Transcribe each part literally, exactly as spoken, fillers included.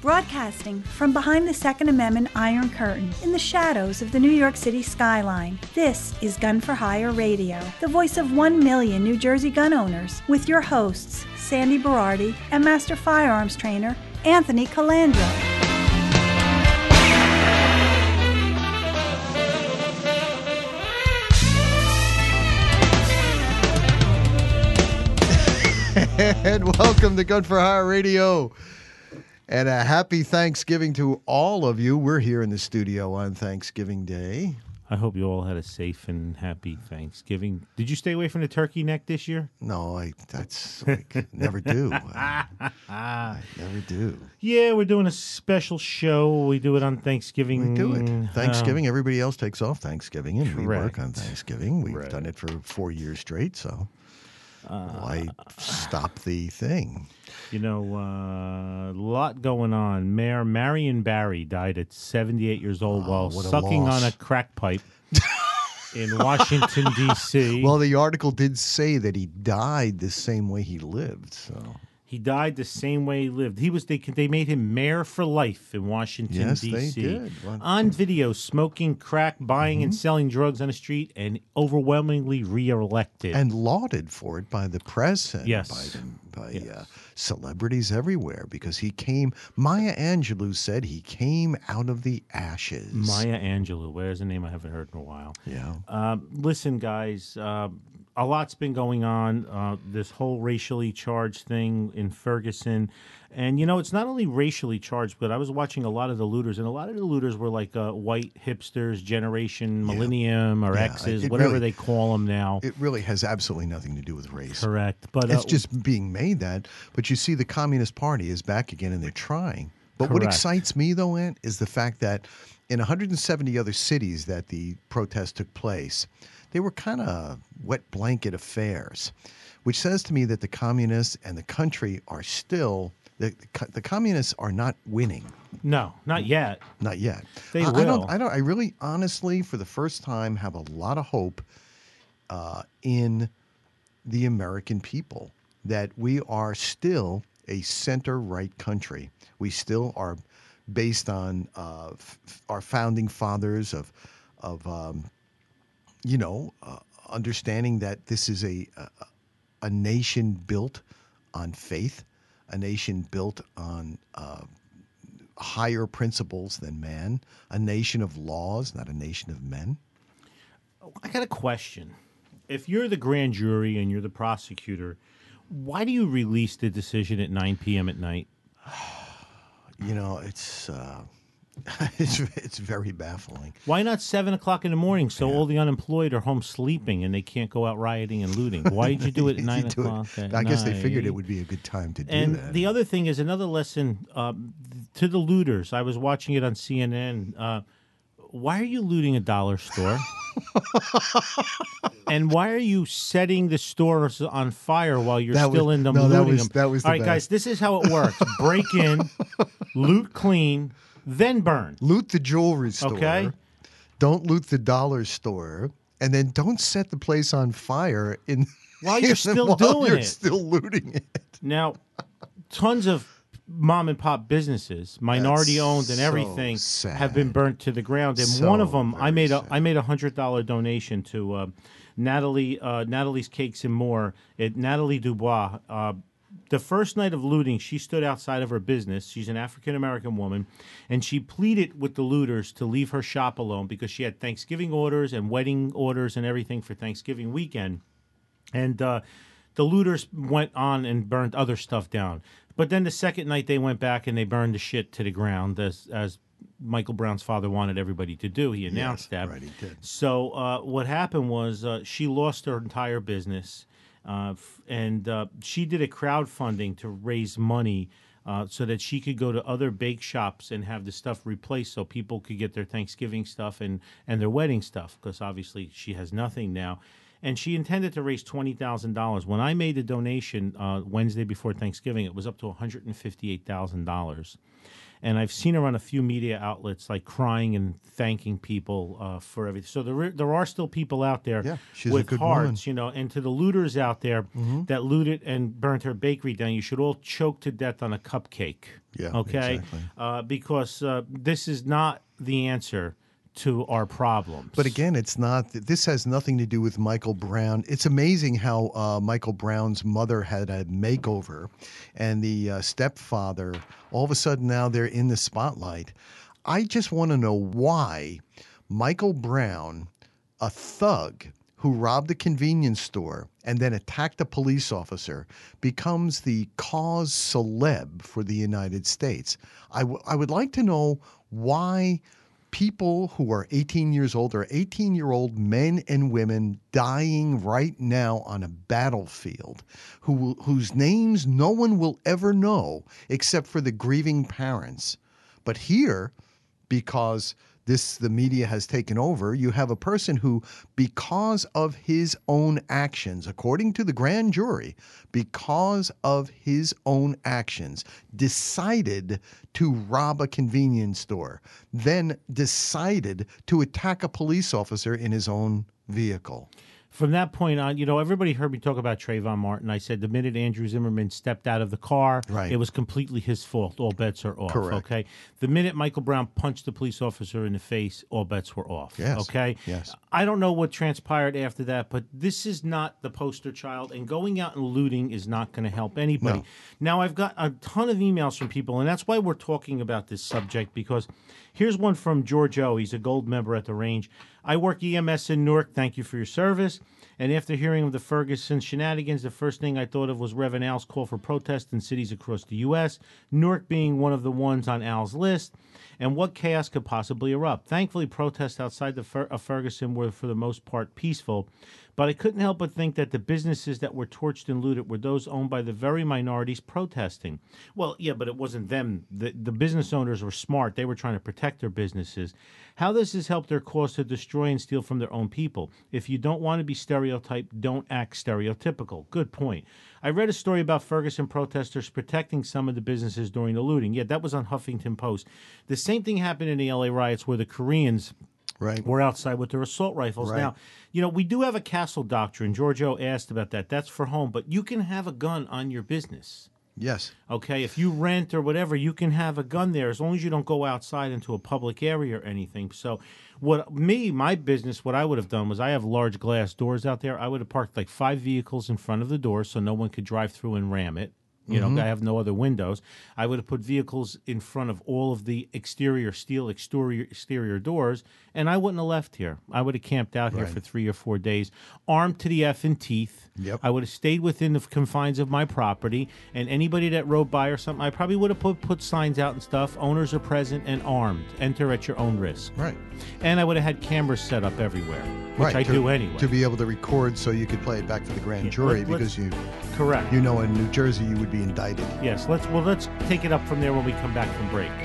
Broadcasting from behind the Second Amendment Iron Curtain in the shadows of the New York City skyline, this is Gun for Hire Radio, the voice of one million New Jersey gun owners, with your hosts, Sandy Berardi and Master Firearms Trainer, Anthony Calandra. And welcome to Gun for Hire Radio. And a happy Thanksgiving to all of you. We're here in the studio on Thanksgiving Day. I hope you all had a safe and happy Thanksgiving. Did you stay away from the turkey neck this year? No, I that's like never do. I, I never do. Yeah, we're doing a special show. We do it on Thanksgiving. We do it. Thanksgiving, uh, everybody else takes off Thanksgiving, and correct. We work on Thanksgiving. We've right. done it for four years straight, so uh, why stop the thing? You know, a uh, lot going on. Mayor Marion Barry died at seventy-eight years old oh, while sucking on a crack pipe in Washington, D C Well, the article did say that he died the same way he lived, so... He died the same way he lived. He was they they made him mayor for life in Washington, yes, D C Yes, they did. What? On video, smoking crack, buying mm-hmm. and selling drugs on the street, and overwhelmingly reelected. And lauded for it by the press and yes. by, them, by yes. uh, celebrities everywhere, because he came, Maya Angelou said he came out of the ashes. Maya Angelou, where's a name I haven't heard in a while. Yeah. Uh, listen, guys, uh, a lot's been going on, uh, this whole racially charged thing in Ferguson. And, you know, it's not only racially charged, but I was watching a lot of the looters, and a lot of the looters were like uh, white hipsters, Generation Millennium yeah. or yeah, X's, whatever really, they call them now. It really has absolutely nothing to do with race. Correct. But It's uh, just being made that. But you see, the Communist Party is back again, and they're trying. But correct. What excites me, though, Ant, is the fact that in one hundred seventy other cities that the protest took place, they were kind of wet blanket affairs, which says to me that the communists and the country are still, the, the communists are not winning. No, not yet. Not yet. They I, will. I don't, I don't, I really, honestly, for the first time, have a lot of hope uh, in the American people that we are still a center-right country. We still are based on uh, f- our founding fathers of, of, um, you know, uh, understanding that this is a, a a nation built on faith, a nation built on uh, higher principles than man, a nation of laws, not a nation of men. I got a question. If you're the grand jury and you're the prosecutor, why do you release the decision at nine p.m. at night? You know, it's... Uh, It's it's very baffling. Why not seven o'clock in the morning so yeah. all the unemployed are home sleeping and they can't go out rioting and looting? Why did you do it at nine o'clock at I guess night? they figured it would be a good time to do and that. And the other thing is another lesson um, to the looters. I was watching it on C N N. Uh, why are you looting a dollar store? And why are you setting the stores on fire while you're that still was, in them no, looting that was, them? That was the all right, best. guys, this is how it works. Break in, loot clean, then burn. Loot the jewelry store. Okay. Don't loot the dollar store, and then don't set the place on fire in while you're still while doing you're it. Still looting it. Now, tons of mom and pop businesses, minority That's owned and so everything, sad. have been burnt to the ground. And So one of them, I made a sad. I made a hundred dollar donation to uh, Natalie uh, Natalie's Cakes and More at Natalie Dubois. Uh, The first night of looting, she stood outside of her business. She's an African-American woman, and she pleaded with the looters to leave her shop alone because she had Thanksgiving orders and wedding orders and everything for Thanksgiving weekend. And uh, the looters went on and burned other stuff down. But then the second night, they went back and they burned the shit to the ground, as as Michael Brown's father wanted everybody to do. He announced yes, that. Right, he did. So uh, what happened was uh, she lost her entire business. Uh, f- and uh, she did a crowdfunding to raise money uh, so that she could go to other bake shops and have the stuff replaced so people could get their Thanksgiving stuff and, and their wedding stuff, because obviously she has nothing now. and she intended to raise twenty thousand dollars. When I made the donation uh, Wednesday before Thanksgiving, it was up to one hundred fifty-eight thousand dollars. And I've seen her on a few media outlets, like crying and thanking people uh, for everything. So there, there are still people out there Yeah, she's a with good hearts, woman. you know. And to the looters out there Mm-hmm. that looted and burnt her bakery down, you should all choke to death on a cupcake. Yeah, okay, exactly. uh, because uh, this is not the answer to our problems. But again, it's not. This has nothing to do with Michael Brown. It's amazing how uh, Michael Brown's mother had a makeover, and the uh, stepfather. All of a sudden, now they're in the spotlight. I just want to know why Michael Brown, a thug who robbed a convenience store and then attacked a police officer, becomes the cause celeb for the United States. I, w- I would like to know why people who are eighteen years old or eighteen-year-old men and women dying right now on a battlefield, who will, whose names no one will ever know except for the grieving parents. But here, because this the media has taken over, you have a person who, because of his own actions, according to the grand jury, because of his own actions, decided to rob a convenience store, then decided to attack a police officer in his own vehicle. From that point on, you know, everybody heard me talk about Trayvon Martin. I said the minute Andrew Zimmerman stepped out of the car, Right. it was completely his fault. All bets are off. Correct. Okay. The minute Michael Brown punched the police officer in the face, all bets were off. Yes. Okay. Yes. I don't know what transpired after that, but this is not the poster child, and going out and looting is not going to help anybody. No. Now, I've got a ton of emails from people, and that's why we're talking about this subject, because here's one from George O. He's a gold member at the range. I work E M S in Newark. Thank you for your service. And after hearing of the Ferguson shenanigans, the first thing I thought of was Reverend Al's call for protest in cities across the U S, Newark being one of the ones on Al's list, and what chaos could possibly erupt. Thankfully, protests outside the Fer- of Ferguson were, for the most part, peaceful, but I couldn't help but think that the businesses that were torched and looted were those owned by the very minorities protesting. Well, yeah, but it wasn't them. The, the business owners were smart. They were trying to protect their businesses. How this has helped their cause to destroy and steal from their own people. If you don't want to be stereotyped, don't act stereotypical. Good point. I read a story about Ferguson protesters protecting some of the businesses during the looting. Yeah, that was on Huffington Post. The same thing happened in the L A riots where the Koreans Right. were outside with their assault rifles. Right. Now, you know, we do have a castle doctrine. Giorgio asked about that. That's for home, but you can have a gun on your business. Yes. Okay, if you rent or whatever, you can have a gun there as long as you don't go outside into a public area or anything. So, what me, my business, what I would have done was I have large glass doors out there. I would have parked like five vehicles in front of the door so no one could drive through and ram it. You know, I have no other windows. I would have put vehicles in front of all of the exterior steel exterior exterior doors, and I wouldn't have left here. I would have camped out here Right. for three or four days, armed to the effing teeth. Yep. I would have stayed within the confines of my property, and anybody that rode by or something, I probably would have put, put signs out and stuff. Owners are present and armed. Enter at your own risk. Right. And I would have had cameras set up everywhere, which right. I to, do anyway. To be able to record so you could play it back for the grand Yeah, jury let- let's- because you Correct. you know in New Jersey you would be indicted. Yes, let's well let's take it up from there when we come back from break.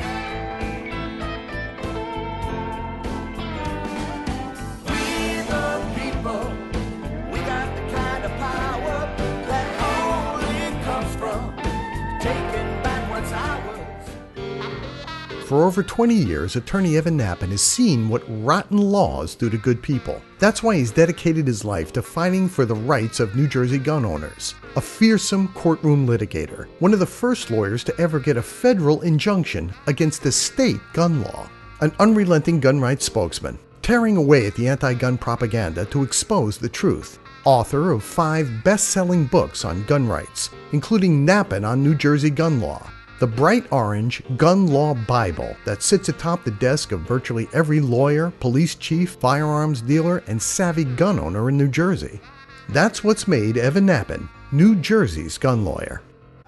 We the people, we got the kind of power that only comes from taking back what's ours. For over twenty years, attorney Evan Nappen has seen what rotten laws do to good people. That's why he's dedicated his life to fighting for the rights of New Jersey gun owners. A fearsome courtroom litigator, one of the first lawyers to ever get a federal injunction against a state gun law. An unrelenting gun rights spokesman, tearing away at the anti-gun propaganda to expose the truth. Author of five best-selling books on gun rights, including Nappen on New Jersey gun law, the bright orange Gun Law Bible that sits atop the desk of virtually every lawyer, police chief, firearms dealer, and savvy gun owner in New Jersey. That's what's made Evan Nappen New Jersey's gun lawyer.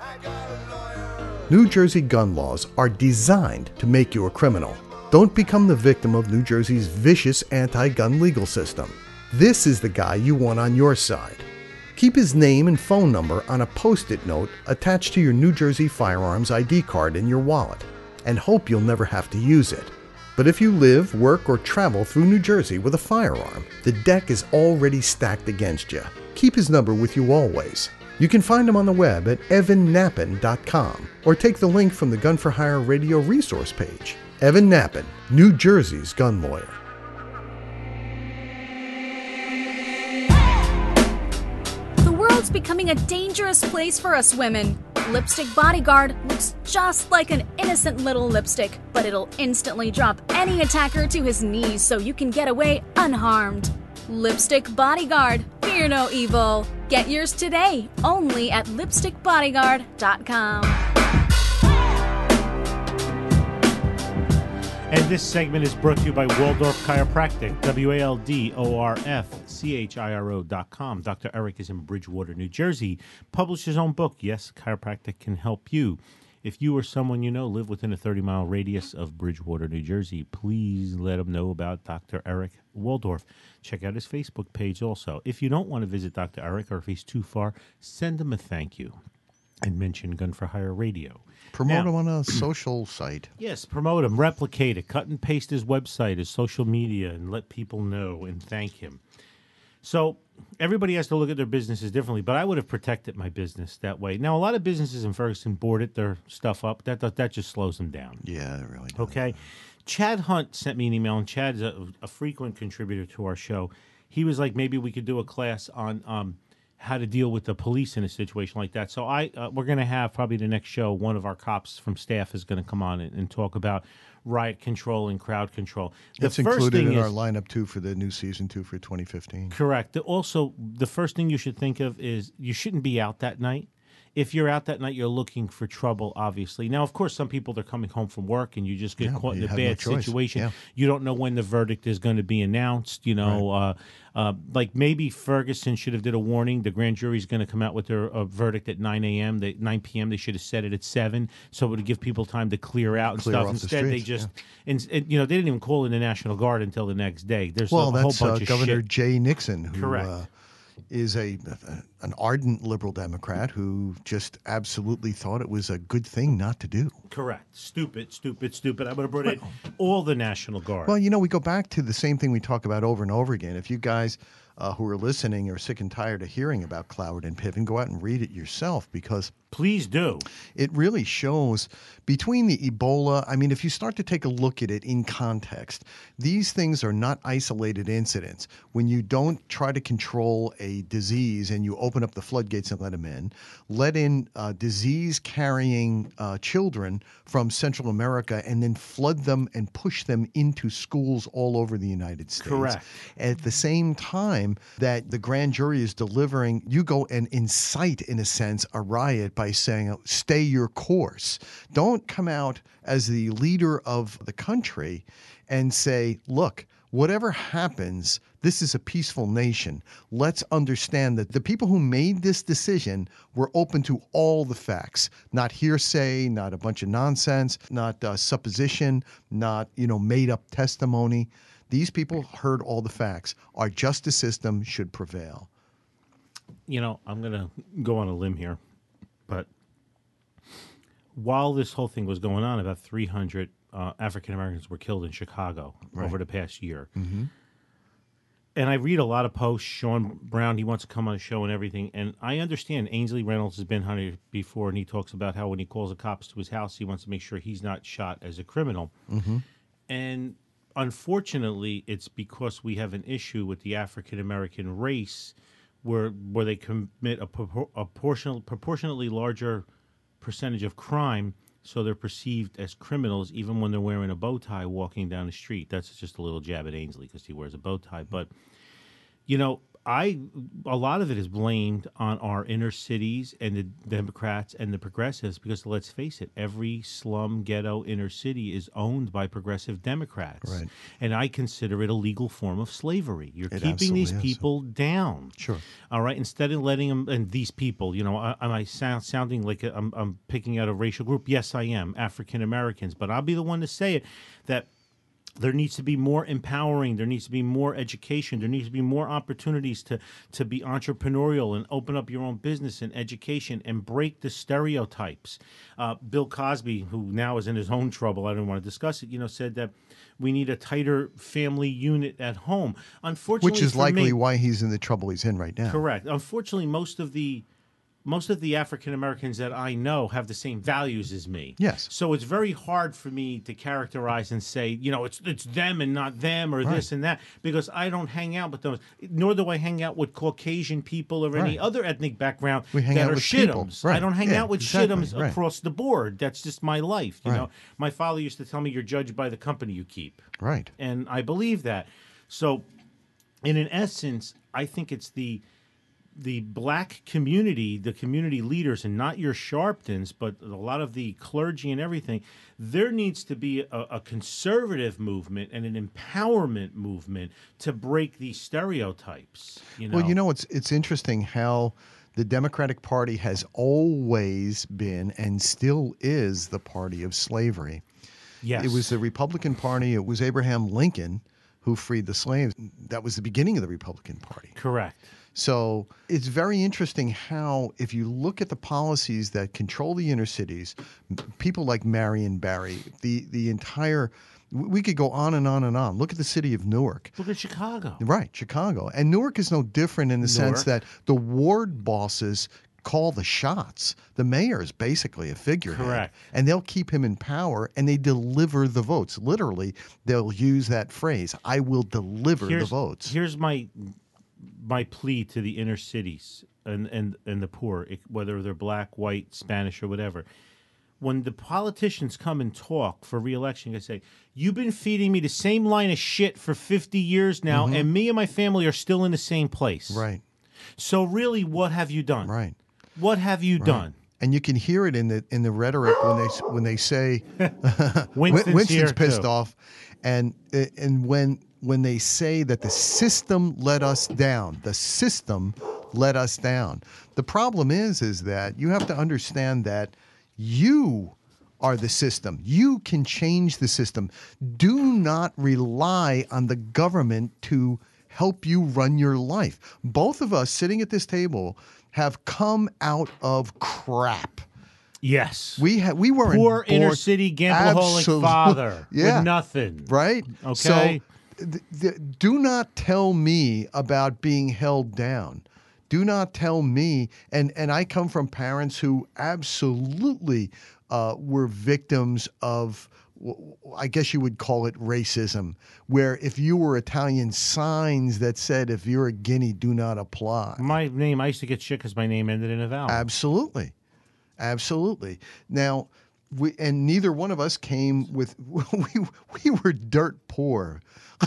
New Jersey gun laws are designed to make you a criminal. Don't become the victim of New Jersey's vicious anti-gun legal system. This is the guy you want on your side. Keep his name and phone number on a post-it note attached to your New Jersey firearms I D card in your wallet, and hope you'll never have to use it. But if you live, work, or travel through New Jersey with a firearm, the deck is already stacked against you. Keep his number with you always. You can find him on the web at evan nappen dot com or take the link from the Gun for Hire radio resource page. Evan Nappen, New Jersey's gun lawyer. The world's becoming a dangerous place for us women. Lipstick Bodyguard looks just like an innocent little lipstick, but it'll instantly drop any attacker to his knees so you can get away unharmed. Lipstick Bodyguard, fear no evil. Get yours today, only at lipstick bodyguard dot com. And this segment is brought to you by Waldorf Chiropractic, W A L D O R F C H I R O dot com. Doctor Eric is in Bridgewater, New Jersey, published his own book, Yes, Chiropractic Can Help You. If you or someone you know live within a thirty-mile radius of Bridgewater, New Jersey, please let them know about Doctor Eric Waldorf. Check out his Facebook page also. If you don't want to visit Doctor Eric, or if he's too far, send him a thank you and mention Gun for Hire Radio. Promote Now- him on a social site. Yes, promote him, replicate it, cut and paste his website, his social media, and let people know and thank him. So everybody has to look at their businesses differently, but I would have protected my business that way. Now, a lot of businesses in Ferguson boarded their stuff up. That that, that just slows them down. Yeah, it really does. Okay. Chad Hunt sent me an email, and Chad's a, a frequent contributor to our show. He was like, maybe we could do a class on um, how to deal with the police in a situation like that. So I uh, we're going to have probably the next show, one of our cops from staff is going to come on and, and talk about riot control and crowd control. The That's first included thing in is, our lineup, too, for the new season, too, for twenty fifteen. Correct. The- Also, the first thing you should think of is you shouldn't be out that night. If you're out that night, you're looking for trouble, obviously. Now, of course, some people, they're coming home from work and you just get Yeah, caught in you a have no bad choice. situation. Yeah. You don't know when the verdict is going to be announced. You know, uh, uh, like maybe Ferguson should have did a warning. The grand jury's going to come out with their uh, verdict at nine a.m., They, nine p.m. They should have set it at seven, so it would give people time to clear out and Clear stuff. off the Instead, they streets, just, and, and, you know, they didn't even call in the National Guard until the next day. There's Well, a whole that's bunch uh, of Governor shit. Jay Nixon, who Correct. uh, is a an ardent liberal Democrat who just absolutely thought it was a good thing not to do. Correct. Stupid, stupid, stupid. I would have brought in all the National Guard. Well, you know, we go back to the same thing we talk about over and over again. If you guys uh, who are listening are sick and tired of hearing about Cloward and Piven, go out and read it yourself, because Please do. it really shows between the Ebola. I mean, if you start to take a look at it in context, these things are not isolated incidents. When you don't try to control a disease and you open up the floodgates and let them in, let in uh, disease carrying uh, children from Central America and then flood them and push them into schools all over the United States. Correct. At the same time that the grand jury is delivering, you go and incite, in a sense, a riot by saying, stay your course. Don't come out as the leader of the country and say, look, whatever happens, this is a peaceful nation. Let's understand that the people who made this decision were open to all the facts, not hearsay, not a bunch of nonsense, not uh, supposition, not, you know, made up testimony. These people heard all the facts. Our justice system should prevail. You know, I'm going to go on a limb here, but while this whole thing was going on, about three hundred uh, African Americans were killed in Chicago over the past year. Mm-hmm. And I read a lot of posts. Sean Brown, he wants to come on the show and everything. And I understand Ainsley Reynolds has been hunted before, and he talks about how when he calls the cops to his house, he wants to make sure he's not shot as a criminal. Mm-hmm. And unfortunately, it's because we have an issue with the African American race where where they commit a, propor- a portion, proportionately larger percentage of crime, so they're perceived as criminals even when they're wearing a bow tie walking down the street. That's just a little jab at Ainsley because he wears a bow tie. But, you know, I a lot of it is blamed on our inner cities and the Democrats and the progressives because, let's face it, every slum, ghetto, inner city is owned by progressive Democrats. Right. And I consider it a legal form of slavery. You're It keeping these absolutely is. people down. Sure. All right. Instead of letting them, and these people, you know, I- am I sound, sounding like a, I'm, I'm picking out a racial group? Yes, I am. African Americans. But I'll be the one to say it that there needs to be more empowering. There needs to be more education. There needs to be more opportunities to, to be entrepreneurial and open up your own business and education and break the stereotypes. Uh, Bill Cosby, who now is in his own trouble, I don't want to discuss it, you know, said that we need a tighter family unit at home. Unfortunately, Which is for likely me, why he's in the trouble he's in right now. correct. Unfortunately, most of the most of the African Americans that I know have the same values as me. Yes. So it's very hard for me to characterize and say, you know, it's it's them and not them or Right. this and that, because I don't hang out with those. Nor do I hang out with Caucasian people or any Right. other ethnic background We hang that out are with people. shitums. Right. I don't hang Yeah, out with exactly. shitums Right. across the board. That's just my life. You Right. know, my father used to tell me you're judged by the company you keep. Right. And I believe that. So, in an essence, I think it's the the black community, the community leaders, and not your Sharptons, but a lot of the clergy and everything. There needs to be a, a conservative movement and an empowerment movement to break these stereotypes. You know? Well, you know, it's it's interesting how the Democratic Party has always been and still is the party of slavery. yes. It was the Republican Party. It was Abraham Lincoln who freed the slaves. That was the beginning of the Republican Party. correct. So it's very interesting how, if you look at the policies that control the inner cities, m- people like Marion Barry, the the entire, we could go on and on and on. Look at the city of Newark. Look at Chicago. Right, Chicago. And Newark is no different in the sense Newark. that the ward bosses call the shots. The mayor is basically a figurehead. Correct. And they'll keep him in power and they deliver the votes. Literally, they'll use that phrase, I will deliver the Here's, votes. here's my my plea to the inner cities and, and, and the poor, it- whether they're black, white, Spanish, or whatever. When the politicians come and talk for reelection, they say, you've been feeding me the same line of shit for fifty years now, and me and my family are still in the same place. Mm-hmm. Right, So really, what have you done? right. What have you done? And you can hear it in the in the rhetoric when they when they say Winston's, Winston's here, pissed too. off, and and when when they say that the system let us down, the system let us down. The problem is is that you have to understand that you are the system. You can change the system. Do not rely on the government to help you run your life. Both of us sitting at this table have come out of crap. Yes. We ha- we weren't Poor inner born- city gambleaholic Absolute- father Yeah. with nothing. Right? Okay. So th- th- do not tell me about being held down. Do not tell me. And, and I come from parents who absolutely uh, were victims of, w- I guess you would call it racism, where if you were Italian, signs that said, if you're a guinea, do not apply. My name, I used to get shit because my name ended in a vowel. Absolutely. Absolutely. Now, we and neither one of us came with we we were dirt poor.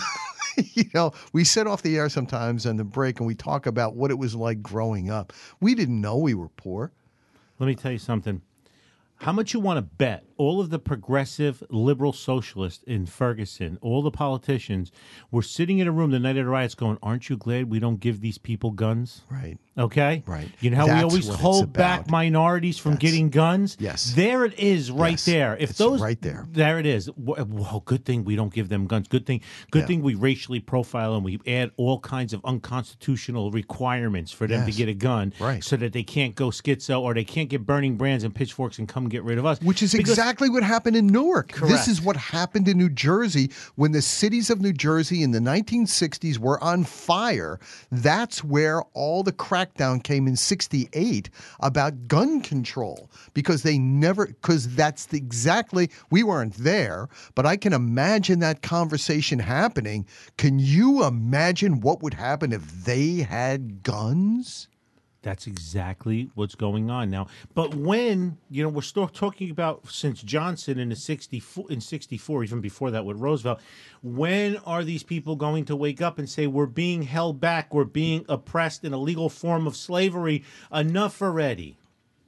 You know, we set off the air sometimes on the break and we talk about what it was like growing up. We didn't know we were poor. Let me tell you something. How much you want to bet all of the progressive liberal socialists in Ferguson, all the politicians, were sitting in a room the night of the riots going, aren't you glad we don't give these people guns? Right. Okay? Right. You know how we That's always what it's hold back about. minorities from That's- getting guns? Yes. There it is right Yes. there. If It's those right there. There it is. Well, well, good thing we don't give them guns. Good thing good Yeah. thing we racially profile and we add all kinds of unconstitutional requirements for them Yes. to get a gun Right. so that they can't go schizo or they can't get burning brands and pitchforks and come get rid of us. Which is Because- exactly what happened in Newark. This Correct. is what happened in New Jersey when the cities of New Jersey in the nineteen sixties were on fire. That's where all the crackdown came in sixty-eight about gun control because they never, because that's the, exactly, we weren't there, but I can imagine that conversation happening. Can you imagine what would happen if they had guns? That's exactly what's going on now. But when, you know, we're still talking about since Johnson in the sixty-four, in sixty-four, even before that with Roosevelt, when are these people going to wake up and say, we're being held back, we're being oppressed in a legal form of slavery, enough already?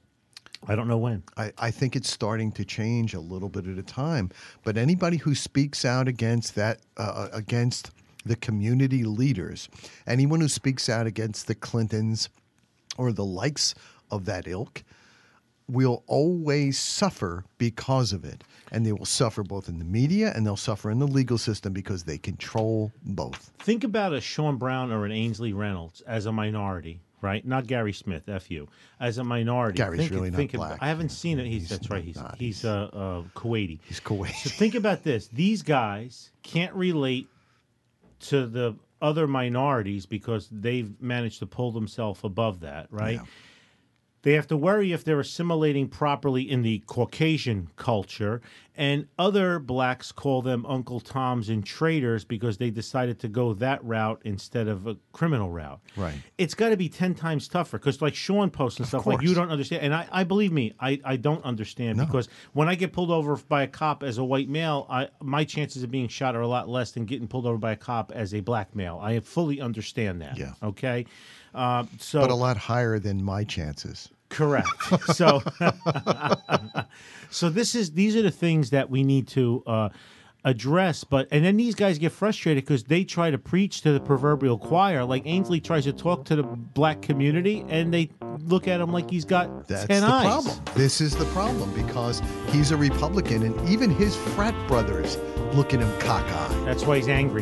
I don't know when. I, I think it's starting to change a little bit at a time. But anybody who speaks out against that, uh, against the community leaders, anyone who speaks out against the Clintons or the likes of that ilk, will always suffer because of it. And they will suffer both in the media and they'll suffer in the legal system because they control both. Think about a Sean Brown or an Ainsley Reynolds as a minority, right? Not Gary Smith, F you. As a minority. Gary's think, really not think black. About, I haven't seen it. He's, He's that's right. He's not. he's uh, uh, Kuwaiti. He's Kuwaiti. So think about this. These guys can't relate to the other minorities because they've managed to pull themselves above that, right? Yeah. They have to worry if they're assimilating properly in the Caucasian culture, and other blacks call them Uncle Toms and traitors because they decided to go that route instead of a criminal route. Right. It's got to be ten times tougher because, like Sean posts and Of stuff, like you course. don't understand, and I, I believe me, I, I don't understand No. because when I get pulled over by a cop as a white male, I my chances of being shot are a lot less than getting pulled over by a cop as a black male. I fully understand that. Yeah. Okay. Uh, so But a lot higher than my chances. Correct. So, so this is these are the things that we need to uh, address. But and then these guys get frustrated because they try to preach to the proverbial choir. Like Ainsley tries to talk to the black community, and they look at him like he's got That's ten the eyes. problem. This is the problem because he's a Republican, and even his frat brothers look at him cockeyed. That's why he's angry.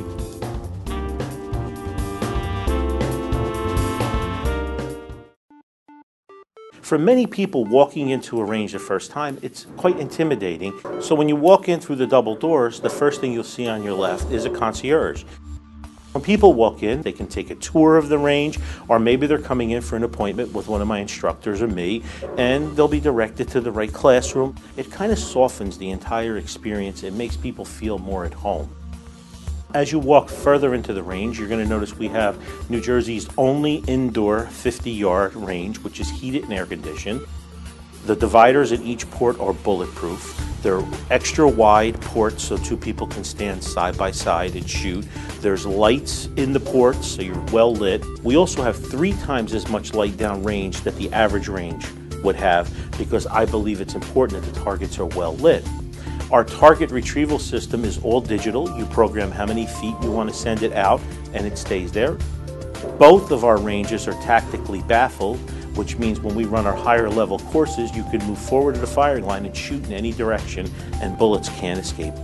For many people walking into a range the first time, it's quite intimidating. So when you walk in through the double doors, the first thing you'll see on your left is a concierge. When people walk in, they can take a tour of the range, or maybe they're coming in for an appointment with one of my instructors or me, and they'll be directed to the right classroom. It kind of softens the entire experience. It makes people feel more at home. As you walk further into the range, you're going to notice we have New Jersey's only indoor fifty-yard range, which is heated and air conditioned. The dividers at each port are bulletproof. They're extra wide ports so two people can stand side by side and shoot. There's lights in the ports, so you're well lit. We also have three times as much light down range that the average range would have because I believe it's important that the targets are well lit. Our target retrieval system is all digital. You program how many feet you want to send it out, and it stays there. Both of our ranges are tactically baffled, which means when we run our higher level courses, you can move forward to the firing line and shoot in any direction, and bullets can't escape.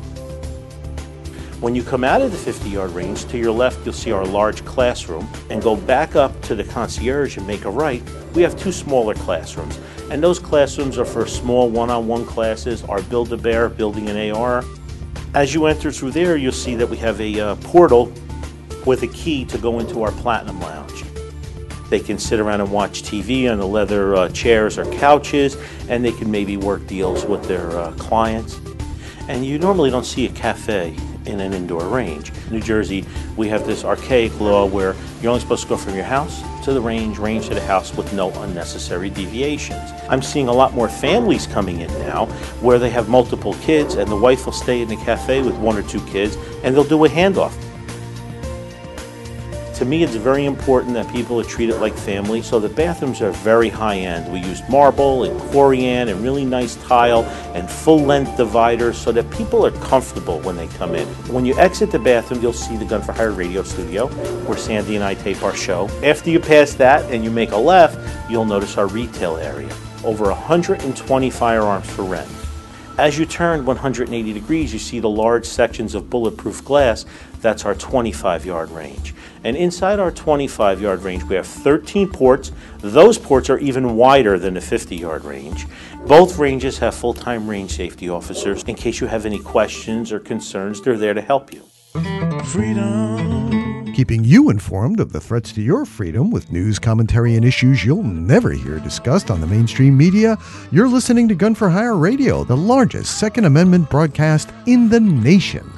When you come out of the fifty-yard range, to your left you'll see our large classroom, and go back up to the concierge and make a right. We have two smaller classrooms, and those classrooms are for small one-on-one classes, our Build-A-Bear, building an A R. As you enter through there, you'll see that we have a uh, portal with a key to go into our Platinum Lounge. They can sit around and watch T V on the leather uh, chairs or couches, and they can maybe work deals with their uh, clients. And you normally don't see a cafe in an indoor range. In New Jersey, we have this archaic law where you're only supposed to go from your house to the range, range to the house with no unnecessary deviations. I'm seeing a lot more families coming in now where they have multiple kids and the wife will stay in the cafe with one or two kids and they'll do a handoff. To me, it's very important that people are treated like family, so the bathrooms are very high-end. We used marble and corian and really nice tile and full-length dividers so that people are comfortable when they come in. When you exit the bathroom, you'll see the Gun for Hire radio studio, where Sandy and I tape our show. After you pass that and you make a left, you'll notice our retail area. Over one hundred twenty firearms for rent. As you turn one hundred eighty degrees, you see the large sections of bulletproof glass. That's our twenty-five yard range. And inside our twenty-five yard range, we have thirteen ports. Those ports are even wider than the fifty yard range. Both ranges have full-time range safety officers. In case you have any questions or concerns, they're there to help you. Freedom. Keeping you informed of the threats to your freedom with news, commentary, and issues you'll never hear discussed on the mainstream media. You're listening to Gun for Hire Radio, the largest Second Amendment broadcast in the nation.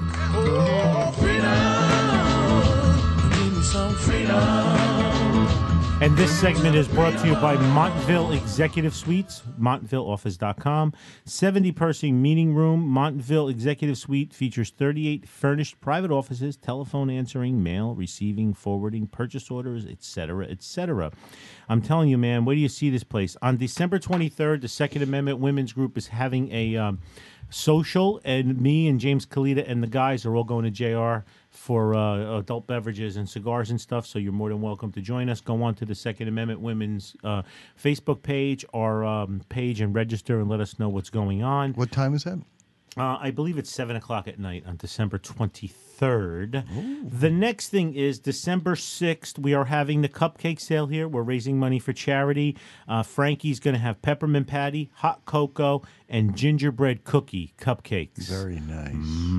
And this segment is brought to you by Montville Executive Suites, montville office dot com. seventy person meeting room. Montville Executive Suite features thirty-eight furnished private offices, telephone answering, mail, receiving, forwarding, purchase orders, et cetera, et cetera. I'm telling you, man, where do you see this place? On December twenty-third, the Second Amendment Women's Group is having a um, social, and me and James Kalita and the guys are all going to J R for uh, adult beverages and cigars and stuff. So you're more than welcome to join us. Go on to the Second Amendment Women's uh, Facebook page or um, page and register and let us know what's going on. What time is that? Uh, I believe it's seven o'clock at night on December twenty-third. The next thing is December sixth. We are having the cupcake sale here. We're raising money for charity. Uh, Frankie's going to have peppermint patty, hot cocoa, and gingerbread cookie cupcakes. Very nice.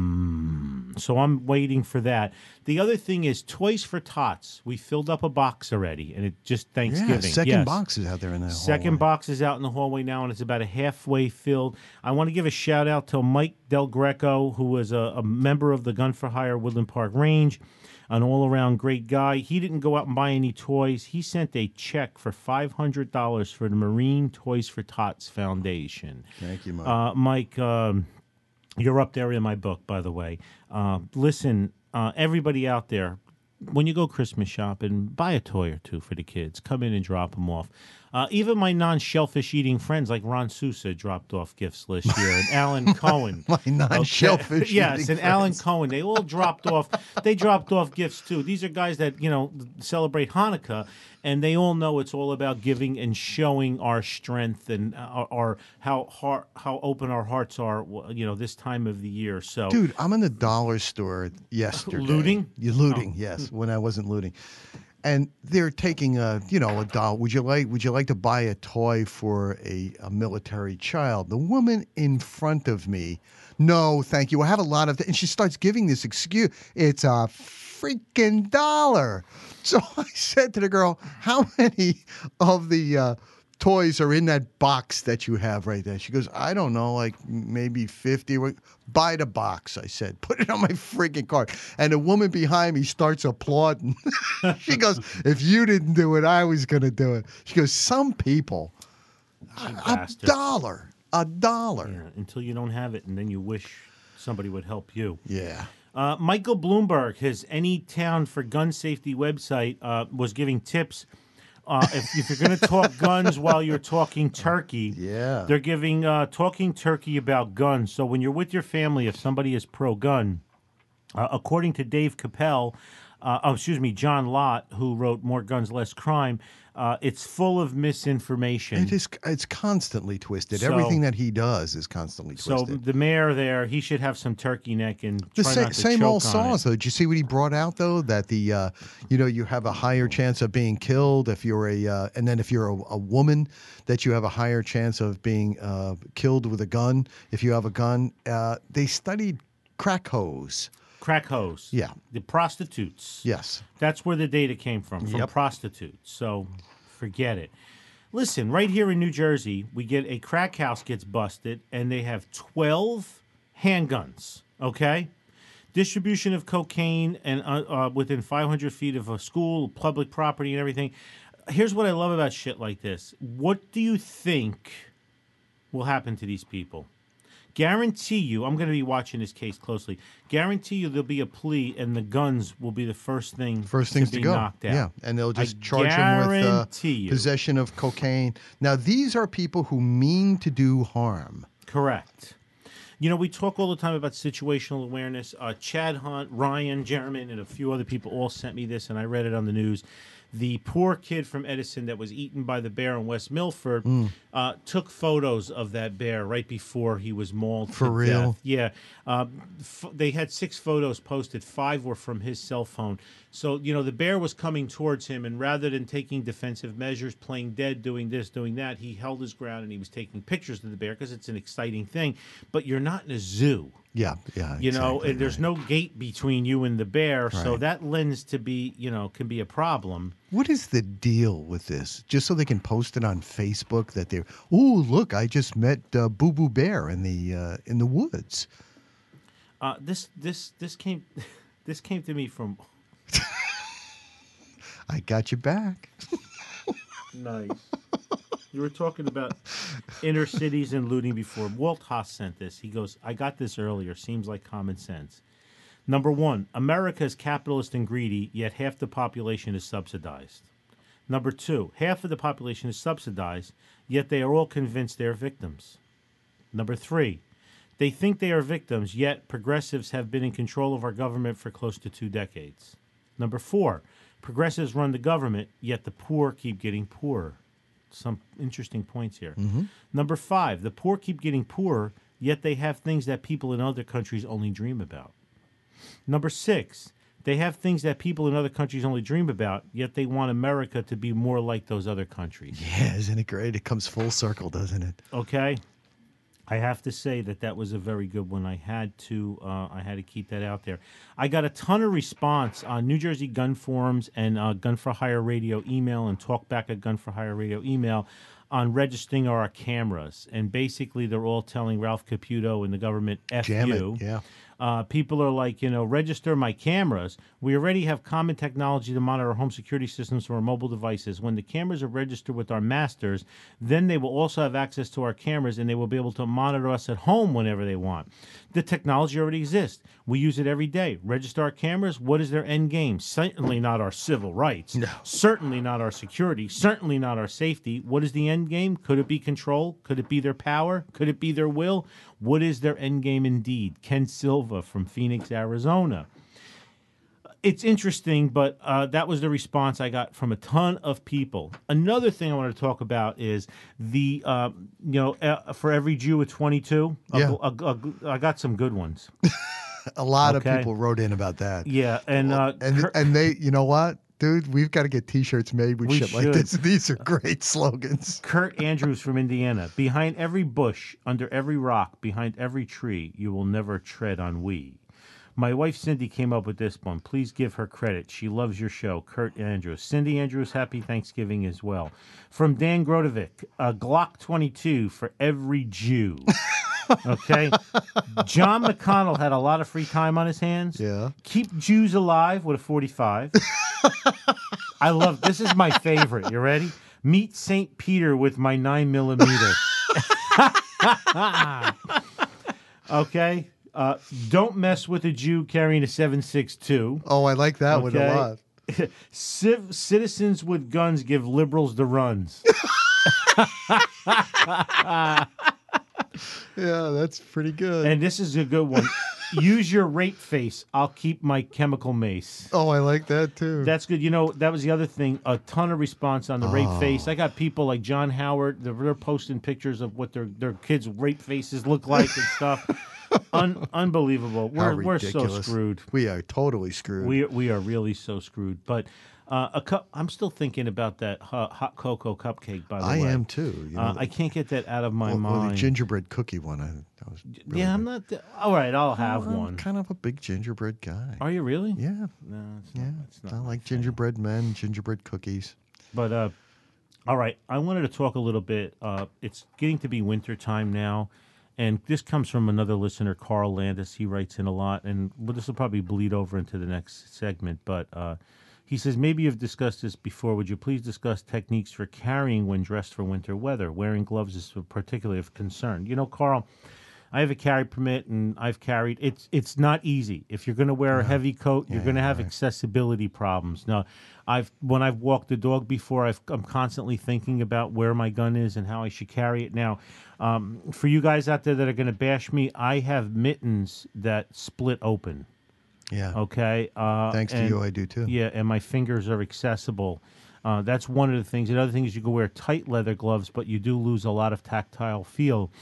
Mm. So I'm waiting for that. The other thing is Toys for Tots. We filled up a box already, and it just Thanksgiving. Yeah, second Yes. box is out there in the Second hallway. box is out in the hallway now, and it's about a halfway filled. I want to give a shout out to Mike Del Greco, who was a, a member of the Gun for Hire Woodland Park Range, an all-around great guy. He didn't go out and buy any toys. He sent a check for five hundred dollars for the Marine Toys for Tots Foundation. Thank you, Mike. Uh, Mike, um, you're up there in my book, by the way. Uh, listen, uh, everybody out there, when you go Christmas shopping, buy a toy or two for the kids. Come in and drop them off. Uh, even my non-shellfish eating friends like Ron Sousa dropped off gifts last year, and Alan Cohen. My non-shellfish Okay. Yes, eating and Alan friends. Cohen. They all dropped off. They dropped off gifts too. These are guys that you know celebrate Hanukkah, and they all know it's all about giving and showing our strength and our, our how heart, how open our hearts are. You know, this time of the year. So, Dude, I'm in the dollar store yesterday. Looting? You're looting, Oh. yes, when I wasn't looting. And they're taking a, you know, a doll. Would you like would you like to buy a toy for a, a military child? The woman in front of me, no, thank you. I have a lot of th-. And she starts giving this excuse. It's a freaking dollar. So I said to the girl, how many of the uh, toys are in that box that you have right there? She goes, I don't know, like maybe fifty. Buy the box, I said. Put it on my freaking cart. And the woman behind me starts applauding. She goes, if you didn't do it, I was going to do it. She goes, some people, a, a bastard. dollar, a dollar. yeah, until you don't have it, and then you wish somebody would help you. Yeah. Uh, Michael Bloomberg, his Any Town for Gun Safety website, uh, was giving tips. Uh, if, if you're going to talk guns while you're talking turkey, Yeah. they're giving uh, talking turkey about guns. So when you're with your family, if somebody is pro-gun, uh, according to Dave Capel, uh, oh, excuse me, John Lott, who wrote More Guns, Less Crime, uh, it's full of misinformation. It is. It's constantly twisted. So- Everything that he does is constantly So twisted. the mayor there, he should have some turkey neck and The try sa- not to same choke old on sauce, it. though. Did you see what he brought out, though? That the, uh, you know, you have a higher chance of being killed if you're a, uh, and then if you're a, a woman, that you have a higher chance of being uh, killed with a gun. If you have a gun, uh, they studied crack hose. Crack hose. Yeah. The prostitutes. Yes. That's where the data came from, from Yep. prostitutes. So forget it. Listen, right here in New Jersey, we get a crack house gets busted, and they have twelve handguns, okay? Distribution of cocaine and uh, uh, within five hundred feet of a school, public property, and everything. Here's what I love about shit like this. What do you think will happen to these people? Guarantee you, I'm going to be watching this case closely. Guarantee you there'll be a plea, and the guns will be the first thing First things to, to, be go. knocked out. Yeah, and they'll just I charge him with uh, guarantee you. possession of cocaine. Now, these are people who mean to do harm. Correct. You know, we talk all the time about situational awareness. Uh, Chad Hunt, Ryan Jerman, and a few other people all sent me this, and I read it on the news. The poor kid from Edison that was eaten by the bear in West Milford Mm. uh, took photos of that bear right before he was mauled For to real? death. Yeah. Uh, f- they had six photos posted. Five were from his cell phone. So, you know, the bear was coming towards him, and rather than taking defensive measures, playing dead, doing this, doing that, he held his ground and he was taking pictures of the bear because it's an exciting thing. But you're not in a zoo. Yeah, yeah. You know, exactly, and there's right. no gate between you and the bear, so Right. that lends to be, you know, can be a problem. What is the deal with this? Just so they can post it on Facebook that they're, oh, look, I just met uh, Boo Boo Bear in the uh, in the woods. Uh, this this this came this came to me from I got you back. nice. You were talking about inner cities and looting before. Walt Haas sent this. He goes, I got this earlier. Seems like common sense. Number one, America is capitalist and greedy, yet half the population is subsidized. Number two, half of the population is subsidized, yet they are all convinced they're victims. Number three, They think they are victims, yet progressives have been in control of our government for close to two decades. Number four, progressives run the government, yet the poor keep getting poorer. Some interesting points here. Mm-hmm. Number five, the poor keep getting poorer, yet they have things that people in other countries only dream about. Number six, they have things that people in other countries only dream about, yet they want America to be more like those other countries. Yeah, isn't it great? It comes full circle, doesn't it? Okay. I have to say that that was a very good one. I had to uh, I had to keep that out there. I got a ton of response on New Jersey Gun Forums and uh, Gun for Hire Radio email and Talkback at Gun for Hire Radio email on registering our cameras. And basically, they're all telling Ralph Caputo and the government, F Jam you. it, yeah. Uh, people are like, you know, register my cameras. We already have common technology to monitor home security systems from our mobile devices. When the cameras are registered with our masters, then they will also have access to our cameras and they will be able to monitor us at home whenever they want. The technology already exists. We use it every day. Register our cameras. What is their end game? Certainly not our civil rights. No. Certainly not our security. Certainly not our safety. What is the end game? Could it be control? Could it be their power? Could it be their will? What is their end game indeed? Ken Silva from Phoenix, Arizona. It's interesting, but uh, that was the response I got from a ton of people. Another thing I want to talk about is the, uh, you know, uh, for every Jew, a twenty-two. Yeah. A- a- a- I got some good ones. A lot Okay. of people wrote in about that. Yeah, and uh, And Kurt- and they, you know what, dude, we've got to get T-shirts made with We shit like should. this. These are great slogans. Kurt Andrews from Indiana. Behind every bush, under every rock, behind every tree, you will never tread on we. My wife Cindy came up with this one. Please give her credit. She loves your show. Kurt Andrews. Cindy Andrews, happy Thanksgiving as well. From Dan Grodovic, a Glock twenty-two for every Jew. Okay? John McConnell had a lot of free time on his hands. Yeah. Keep Jews alive with a forty-five. I love, this is my favorite. You ready? Meet Saint Peter with my nine millimeter. Okay? Uh, don't mess with a Jew carrying a seven six two. Oh, I like that one a Okay. lot. Civ- citizens with guns give liberals the runs. Yeah, that's pretty good. And this is a good one. Use your rape face. I'll keep my chemical mace. oh, I like that too. That's good. You know, that was the other thing. A ton of response on the rape Oh. face. I got people like John Howard. They're, they're posting pictures of what their, their kids' rape faces look like and stuff. Un- unbelievable. How We're we're so ridiculous. screwed. We are totally screwed. We we are really so screwed. But uh, a cu- I'm still thinking about that uh, hot cocoa cupcake. By the I way, am too. You know, Uh, I can't get that out of my or, or mind. the gingerbread cookie one. I, that was really yeah, I'm good. not. th- all right, I'll have I'm one. kind of a big gingerbread guy. Are you really? Yeah, No, it's yeah. not. It's not I my like thing. gingerbread men, gingerbread cookies. But uh, all right, I wanted to talk a little bit. Uh, it's getting to be winter time now, and this comes from another listener, Carl Landis. He writes in a lot, and well, this will probably bleed over into the next segment. But uh, he says, maybe you've discussed this before. Would you please discuss techniques for carrying when dressed for winter weather? Wearing gloves is particularly of concern. You know, Carl, I have a carry permit, and I've carried. It's it's not easy. If you're going to wear a heavy coat, you're Yeah, going to yeah, have right. accessibility problems. Now, I've when I've walked the dog before, I've, I'm constantly thinking about where my gun is and how I should carry it. Now, um, for you guys out there that are going to bash me, I have mittens that split open. Yeah. Okay. Uh, Thanks to and- you, I do too. Yeah, and my fingers are accessible. Uh, that's one of the things. Another thing is you can wear tight leather gloves, but you do lose a lot of tactile feel.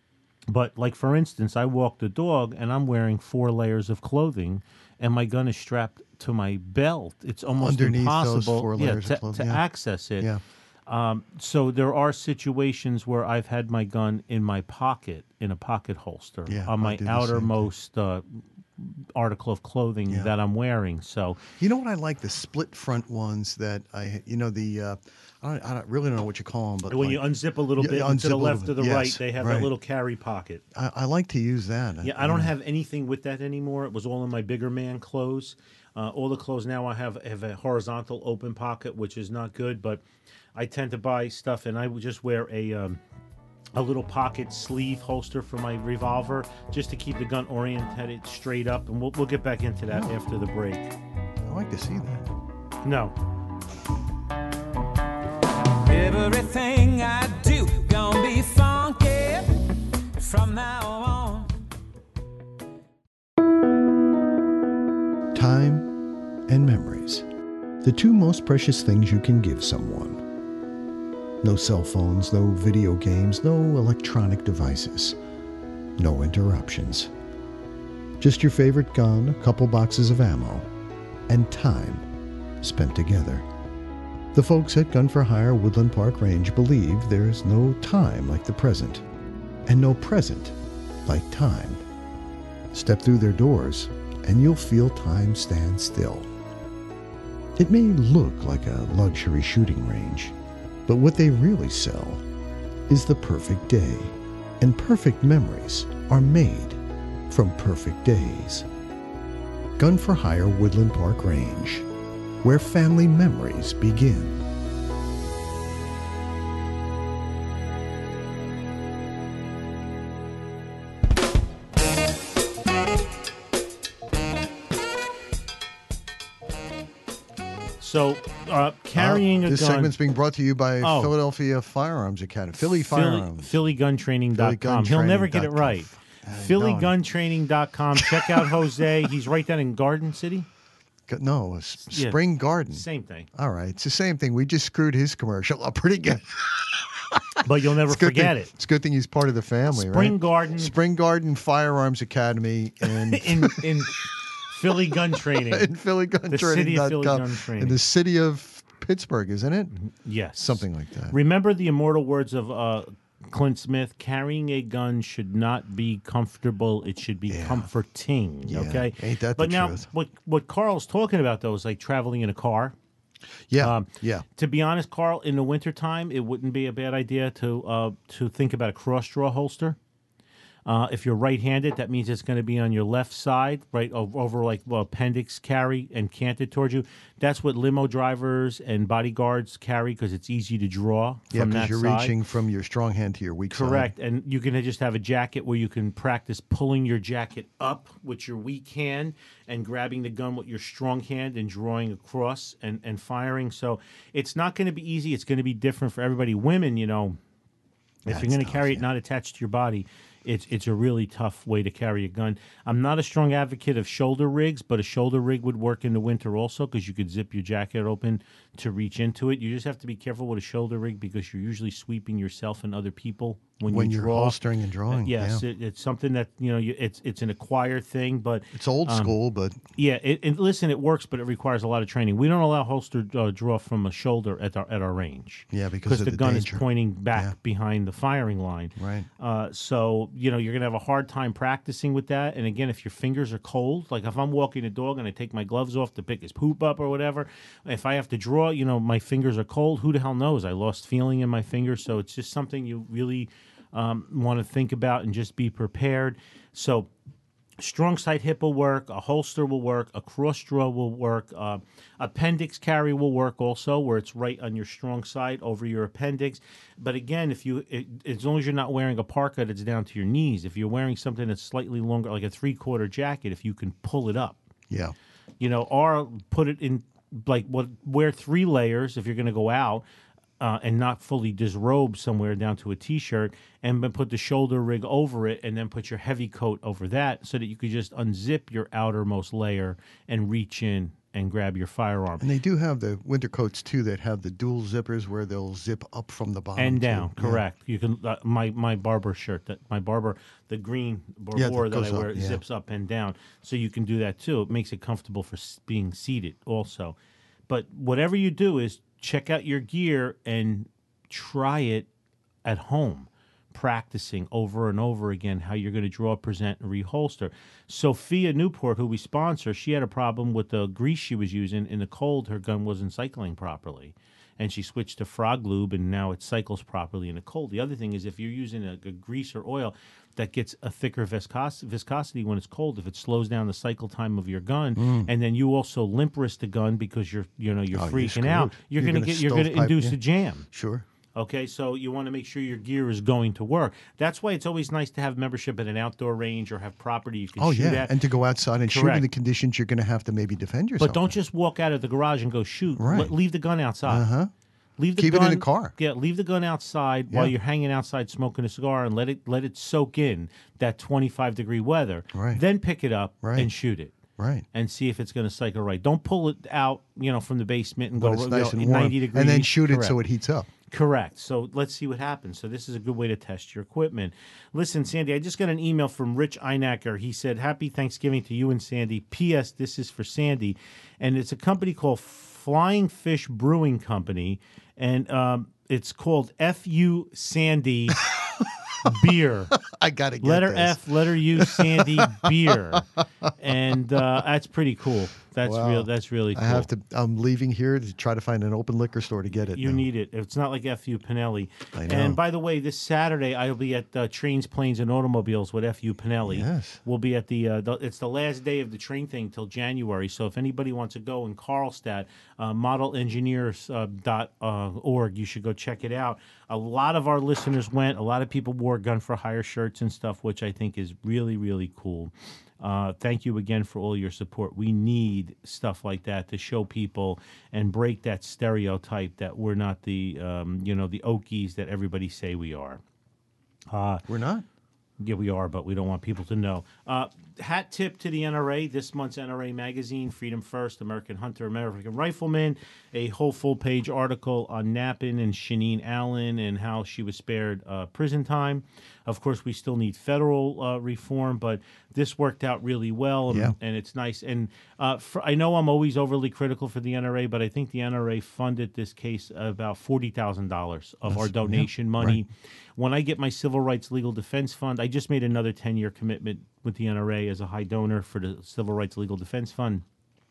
But like for instance, I walk the dog and I'm wearing four layers of clothing, and my gun is strapped to my belt. It's almost Underneath those impossible, four yeah, layers of to, clothing, to yeah. access it. Yeah. Um, so there are situations where I've had my gun in my pocket, in a pocket holster, Yeah, on I my do the same thing. outermost uh, article of clothing Yeah. that I'm wearing. So You know what I like? The split front ones that I, you know, the, uh, I, don't, I don't really don't know what you call them, but when like, you unzip a little Yeah, bit unzip to a the little left bit. or the Yes, right, they have right. that little carry pocket. I, I like to use that. Yeah, I don't have anything with that anymore. It was all in my bigger man clothes. Uh, all the clothes now I have have a horizontal open pocket, which is not good. But I tend to buy stuff, and I would just wear a um, a little pocket sleeve holster for my revolver, just to keep the gun oriented straight up. And we'll we'll get back into that Oh. after the break. I like to see that. No, Everything I do gonna be funky from now on. Time and memories. The two most precious things you can give someone. No cell phones, no video games, no electronic devices. No interruptions. Just your favorite gun, a couple boxes of ammo, and time spent together. The folks at Gun for Hire Woodland Park Range believe there's no time like the present, and no present like time. Step through their doors, and you'll feel time stand still. It may look like a luxury shooting range, but what they really sell is the perfect day, and perfect memories are made from perfect days. Gun for Hire Woodland Park Range, where family memories begin. So, uh, carrying Uh, a this gun. segment's being brought to you by Oh. Philadelphia Firearms Academy. Philly Philly, Firearms. Philly Gun Training Philly dot Gun com. He'll never get Training it dot com. right. I Philly know. Gun Training dot com. Check out Jose. He's right down in Garden City. No, S- Yeah. Spring Garden. Same thing. All right, it's the same thing. We just screwed his commercial up pretty good. But you'll never It's a good forget thing, it. It's a good thing he's part of the family, Spring right? Garden Spring Garden Firearms Academy in in in Philly Gun Training. in Philly Gun The Training city of dot Philly com. Gun Training. In the city of Pittsburgh, isn't it? Yes. Something like that. Remember the immortal words of uh, Clint Smith: carrying a gun should not be comfortable; it should be Yeah. comforting. Yeah. Okay, Ain't that the but now, truth? what what Carl's talking about though is like traveling in a car. Yeah, Um, yeah. To be honest, Carl, in the wintertime, it wouldn't be a bad idea to uh, to think about a cross draw holster. Uh, if you're right-handed, that means it's going to be on your left side, right o- over like well, appendix carry and canted towards you. That's what limo drivers and bodyguards carry because it's easy to draw Yeah, from because that you're side. reaching from your strong hand to your weak side. Correct, and you can just have a jacket where you can practice pulling your jacket up with your weak hand and grabbing the gun with your strong hand and drawing across and, and firing. So it's not going to be easy. It's going to be different for everybody. Women, you know, if That's you're going to tough, carry it yeah. not attached to your body, it's it's a really tough way to carry a gun. I'm not a strong advocate of shoulder rigs, but a shoulder rig would work in the winter also because you could zip your jacket open to reach into it. You just have to be careful with a shoulder rig because you're usually sweeping yourself and other people when, When you you're draw. holstering and drawing, yes, yeah. it, it's something that you know. You, it's it's an acquired thing, but It's old um, school, but yeah, it, it, listen, it works, but it requires a lot of training. We don't allow holster uh, draw from a shoulder at our at our range. Yeah, because of the, the gun danger. is pointing back Yeah. behind the firing line. Right. Uh, so you know you're gonna have a hard time practicing with that. And again, if your fingers are cold, like if I'm walking a dog and I take my gloves off to pick his poop up or whatever, if I have to draw, you know, my fingers are cold. Who the hell knows? I lost feeling in my fingers, so it's just something you really um, want to think about and just be prepared. So. Strong side hip will work. A holster will work. A cross draw will work. Uh, appendix carry will work also, where it's right on your strong side over your appendix. But again, if you, it, as long as you're not wearing a parka that's down to your knees, if you're wearing something that's slightly longer, like a three quarter jacket, if you can pull it up, yeah. you know, or put it in like what wear three layers if you're going to go out. Uh, and not fully disrobe somewhere down to a t-shirt, and then put the shoulder rig over it, and then put your heavy coat over that, so that you could just unzip your outermost layer and reach in and grab your firearm And they do have the winter coats too that have the dual zippers where they'll zip up from the bottom and too. down. Yeah. Correct. You can uh, my my barber shirt that my barber the green Yeah, that barbor that I goes up, wear yeah. zips up and down, so you can do that too. It makes it comfortable for s- being seated also. But whatever you do is check out your gear and try it at home, practicing over and over again how you're going to draw, present, and reholster. Sophia Newport, who we sponsor, she had a problem with the grease she was using. In the cold, her gun wasn't cycling properly. And she switched to Frog Lube, and now it cycles properly in the cold. The other thing is if you're using a, a grease or oil that gets a thicker viscos- viscosity when it's cold, if it slows down the cycle time of your gun, and then you also limp wrist the gun because you're you know you're Mm. Oh, you're freaking out, screwed. you're, You're gonna gonna get you're gonna stovepipe, induce yeah. a jam. Sure. Okay, so you want to make sure your gear is going to work. That's why it's always nice to have membership at an outdoor range or have property you can Oh shoot yeah, at. and to go outside and shoot in Correct. the conditions you're going to have to maybe defend yourself. But don't in. just walk out of the garage and go shoot. Right. Le- leave the gun outside. Uh-huh. Leave the Keep it gun, in the car. Yeah, leave the gun outside Yeah. while you're hanging outside smoking a cigar, and let it let it soak in that twenty-five degree weather. Right. Then pick it up Right. and shoot it. Right. and see if it's going to cycle right. Don't pull it out, you know, from the basement and When go it's you nice know, and warm, ninety degrees. and then shoot it so Correct. it heats up. Correct. So let's see what happens. So this is a good way to test your equipment. Listen, Sandy, I just got an email from Rich Einacker. He said, "Happy Thanksgiving to you and Sandy. P S. This is for Sandy." And it's a company called Flying Fish Brewing Company. And um, it's called F U Sandy Beer. I got to get Letter this. F, letter U, Sandy Beer. And uh, that's pretty cool. That's Wow. real. That's really cool. I have to. I'm leaving here to try to find an open liquor store to get it. You now. need it. It's not like F U Pinelli. I know. And by the way, this Saturday I'll be at uh, Trains, Planes, and Automobiles with F U Pinelli. Yes. We'll be at the, uh, the. It's the last day of the train thing till January. So if anybody wants to go in Carlstadt, uh, model engineers dot org, you should go check it out. A lot of our listeners went. A lot of people wore Gun for Hire shirts and stuff, which I think is really, really cool. Uh, thank you again for all your support. We need stuff like that to show people and break that stereotype that we're not the, um, you know, the Okies that everybody say we are. Uh, We're not. yeah, we are, but we don't want people to know. Uh, hat tip to the N R A, this month's N R A magazine, Freedom First, American Hunter, American Rifleman, a whole full-page article on Knappen and Shaneen Allen and how she was spared uh, prison time. Of course, we still need federal uh, reform, but this worked out really well, and, Yeah. and it's nice. And uh, for, I know I'm always overly critical for the N R A, but I think the N R A funded this case about forty thousand dollars of our donation money. When I get my Civil Rights Legal Defense Fund, I just made another ten-year commitment with the N R A as a high donor for the Civil Rights Legal Defense Fund.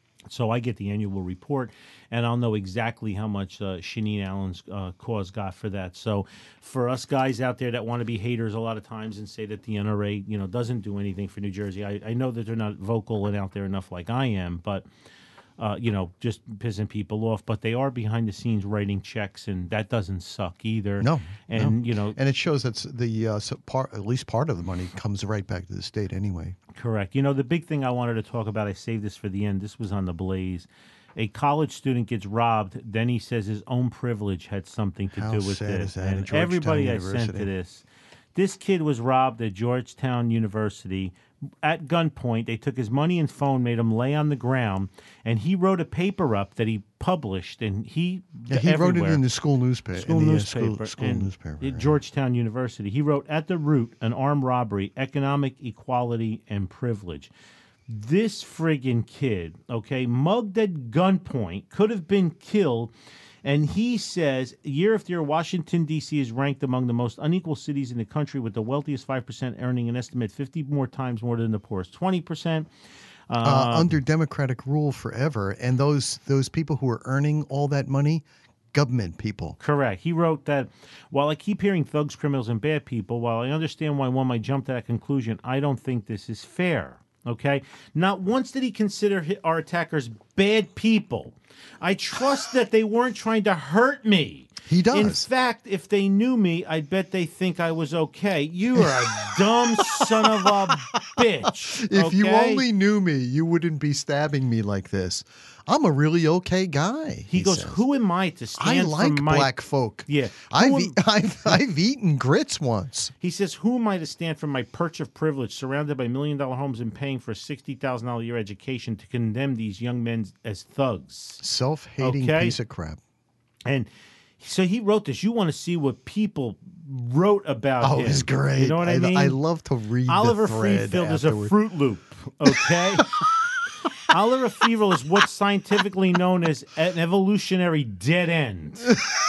So I get the annual report, and I'll know exactly how much uh, Shaneen Allen's uh, cause got for that. So for us guys out there that want to be haters a lot of times and say that the N R A, you know, doesn't do anything for New Jersey, I, I know that they're not vocal and out there enough like I am, but uh, you know, just pissing people off. But they are behind the scenes writing checks, and that doesn't suck either. No, and no. you know, And it shows that the uh, so part, at least part of the money comes right back to the state anyway. correct. You know, the big thing I wanted to talk about, I saved this for the end. This was on the Blaze. A college student gets robbed. Then he says his own privilege had something to How do with sad this. is that? And At Georgetown everybody I sent to University. this. This kid was robbed at Georgetown University at gunpoint. They took his money and phone, made him lay on the ground, and he wrote a paper up that he published. And he Yeah, he wrote it everywhere. in the school newspaper. School in the, uh, newspaper. School, school and newspaper. At right. Georgetown University. He wrote, "At the root, an armed robbery, economic equality, and privilege." This friggin' kid, okay, mugged at gunpoint, could have been killed. And he says, year after year, Washington, D C is ranked among the most unequal cities in the country, with the wealthiest five percent earning an estimate fifty more times more than the poorest twenty percent. uh, under Democratic rule forever, and those those people who are earning all that money, government people. Correct. He wrote that, while I keep hearing thugs, criminals, and bad people, while I understand why one might jump to that conclusion, I don't think this is fair. Okay? Not once did he consider hi- our attackers bad people. I trust that they weren't trying to hurt me. He does. In fact, if they knew me, I bet they think I was okay. You are a dumb son of a bitch. If you okay? only knew me, you wouldn't be stabbing me like this. I'm a really okay guy. He, He, goes, says. who am I to I stand like for my... black folk. Yeah. I've, Who e- I've I've eaten grits once. He says, who am I to stand for my perch of privilege, surrounded by million-dollar homes and paying for a sixty thousand dollars a year education, to condemn these young men as thugs? Self-hating Okay. piece of crap. And so he wrote this. You want to see what people wrote about Oh, him. it's great. You know what I, I, mean? I love to read Oliver the thread Freefield is a afterward. Fruit Loop, okay? Oliver Freefield is what's scientifically known as an evolutionary dead end.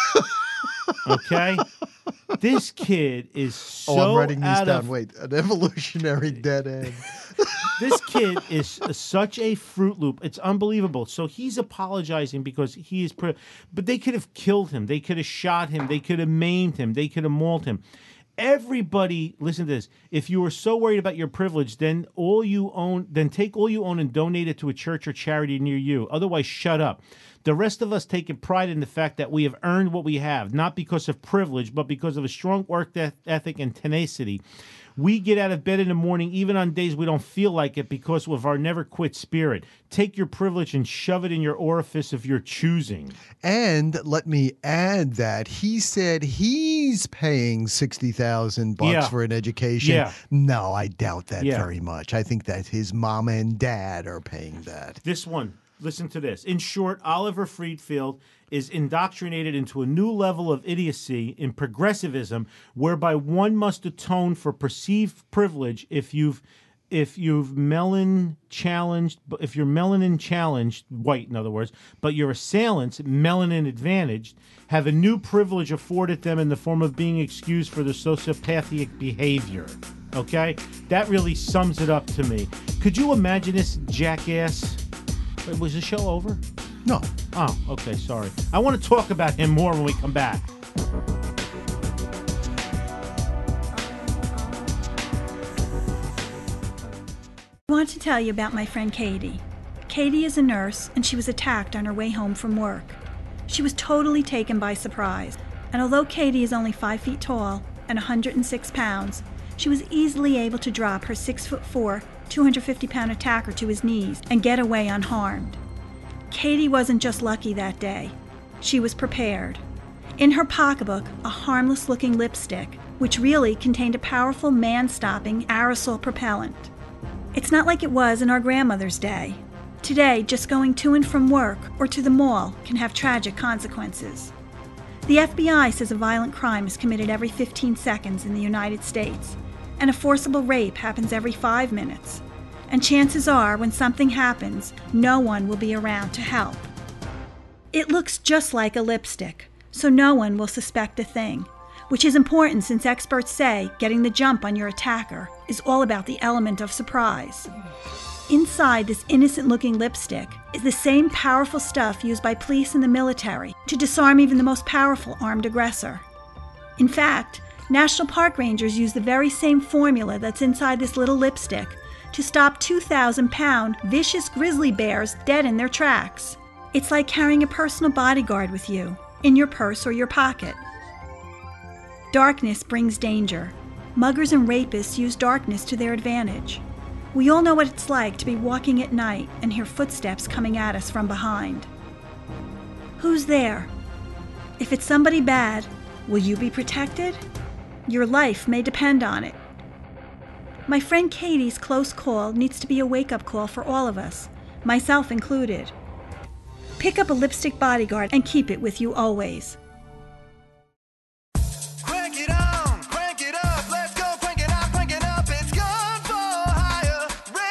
Okay? This kid is so Oh, I'm writing these out down. of Wait, an evolutionary dead end. this kid is such a Fruit Loop. It's unbelievable. So he's apologizing because he is, pri- but they could have killed him. They could have shot him. They could have maimed him. They could have mauled him. Everybody, listen to this. If you were so worried about your privilege, then all you own, then take all you own and donate it to a church or charity near you. Otherwise, shut up. The rest of us take pride in the fact that we have earned what we have, not because of privilege, but because of a strong work eth- ethic and tenacity. We get out of bed in the morning, even on days we don't feel like it, because of our never quit spirit. Take your privilege and shove it in your orifice of your choosing. And let me add that he said he's paying sixty thousand bucks Yeah. for an education. Yeah. No, I doubt that Yeah. very much. I think that his mom and dad are paying that. This one, listen to this. In short, Oliver Friedfield is indoctrinated into a new level of idiocy in progressivism, whereby one must atone for perceived privilege if you've if you've melanin challenged, if you're melanin challenged, white in other words, but your assailants, melanin advantaged, have a new privilege afforded them in the form of being excused for their sociopathic behavior. Okay? That really sums it up to me. Could you imagine this jackass? Wait, was the show over? No. Oh, okay, sorry. I want to talk about him more when we come back. I want to tell you about my friend Katie. Katie is a nurse, and she was attacked on her way home from work. She was totally taken by surprise, and although Katie is only five feet tall and one hundred six pounds, she was easily able to drop her six foot four, two hundred fifty pound attacker to his knees and get away unharmed. Katie wasn't just lucky that day. She was prepared. In her pocketbook, a harmless-looking lipstick, which really contained a powerful man-stopping aerosol propellant. It's not like it was in our grandmother's day. Today, just going to and from work or to the mall can have tragic consequences. The F B I says a violent crime is committed every fifteen seconds in the United States, and a forcible rape happens every five minutes. And chances are, when something happens, no one will be around to help. It looks just like a lipstick, so no one will suspect a thing, which is important since experts say getting the jump on your attacker is all about the element of surprise. Inside this innocent-looking lipstick is the same powerful stuff used by police and the military to disarm even the most powerful armed aggressor. In fact, National Park Rangers use the very same formula that's inside this little lipstick to stop two thousand pound vicious grizzly bears dead in their tracks. It's like carrying a personal bodyguard with you, in your purse or your pocket. Darkness brings danger. Muggers and rapists use darkness to their advantage. We all know what it's like to be walking at night and hear footsteps coming at us from behind. Who's there? If it's somebody bad, will you be protected? Your life may depend on it. My friend Katie's close call needs to be a wake-up call for all of us, myself included. Pick up a lipstick bodyguard and keep it with you always. Crank it on, crank it up, let's go, crank it up, crank it up, it's Gun for Hire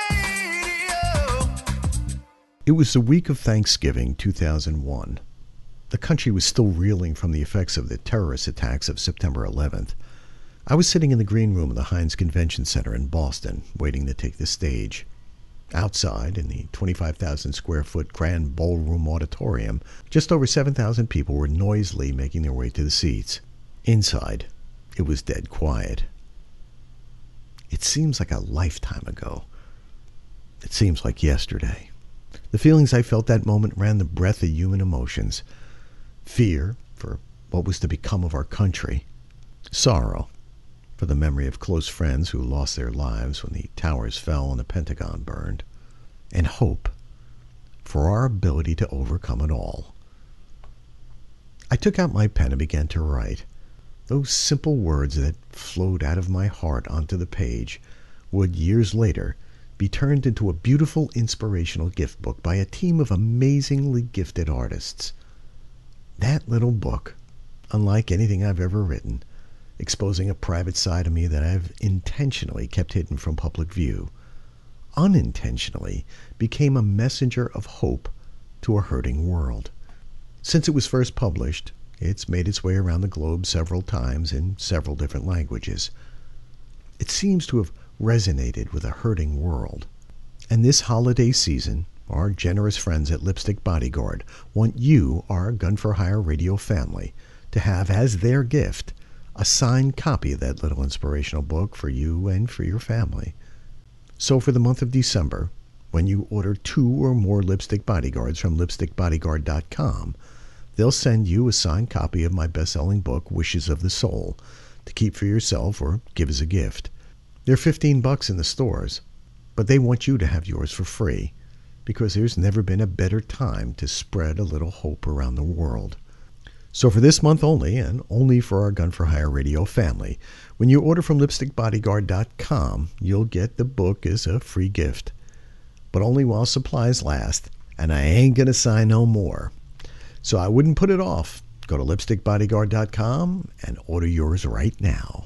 Radio. It was the week of Thanksgiving, two thousand one. The country was still reeling from the effects of the terrorist attacks of September eleventh. I was sitting in the green room of the Heinz Convention Center in Boston, waiting to take the stage. Outside, in the twenty-five thousand square foot Grand Ballroom Auditorium, just over seven thousand people were noisily making their way to the seats. Inside, it was dead quiet. It seems like a lifetime ago. It seems like yesterday. The feelings I felt that moment ran the breadth of human emotions. Fear for what was to become of our country. Sorrow for the memory of close friends who lost their lives when the towers fell and the Pentagon burned. And hope for our ability to overcome it all. I took out my pen and began to write. Those simple words that flowed out of my heart onto the page would, years later, be turned into a beautiful inspirational gift book by a team of amazingly gifted artists. That little book, unlike anything I've ever written, exposing a private side of me that I've intentionally kept hidden from public view, unintentionally became a messenger of hope to a hurting world. Since it was first published, it's made its way around the globe several times in several different languages. It seems to have resonated with a hurting world. And this holiday season, our generous friends at Lipstick Bodyguard want you, our Gun for Hire Radio family, to have as their gift a signed copy of that little inspirational book for you and for your family. So for the month of December, when you order two or more Lipstick Bodyguards from lipstick bodyguard dot com, they'll send you a signed copy of my best-selling book, Wishes of the Soul, to keep for yourself or give as a gift. They're fifteen bucks in the stores, but they want you to have yours for free because there's never been a better time to spread a little hope around the world. So for this month only, and only for our Gun for Hire Radio family, when you order from lipstick bodyguard dot com, you'll get the book as a free gift. But only while supplies last, and I ain't going to sign no more. So I wouldn't put it off. Go to lipstick bodyguard dot com and order yours right now.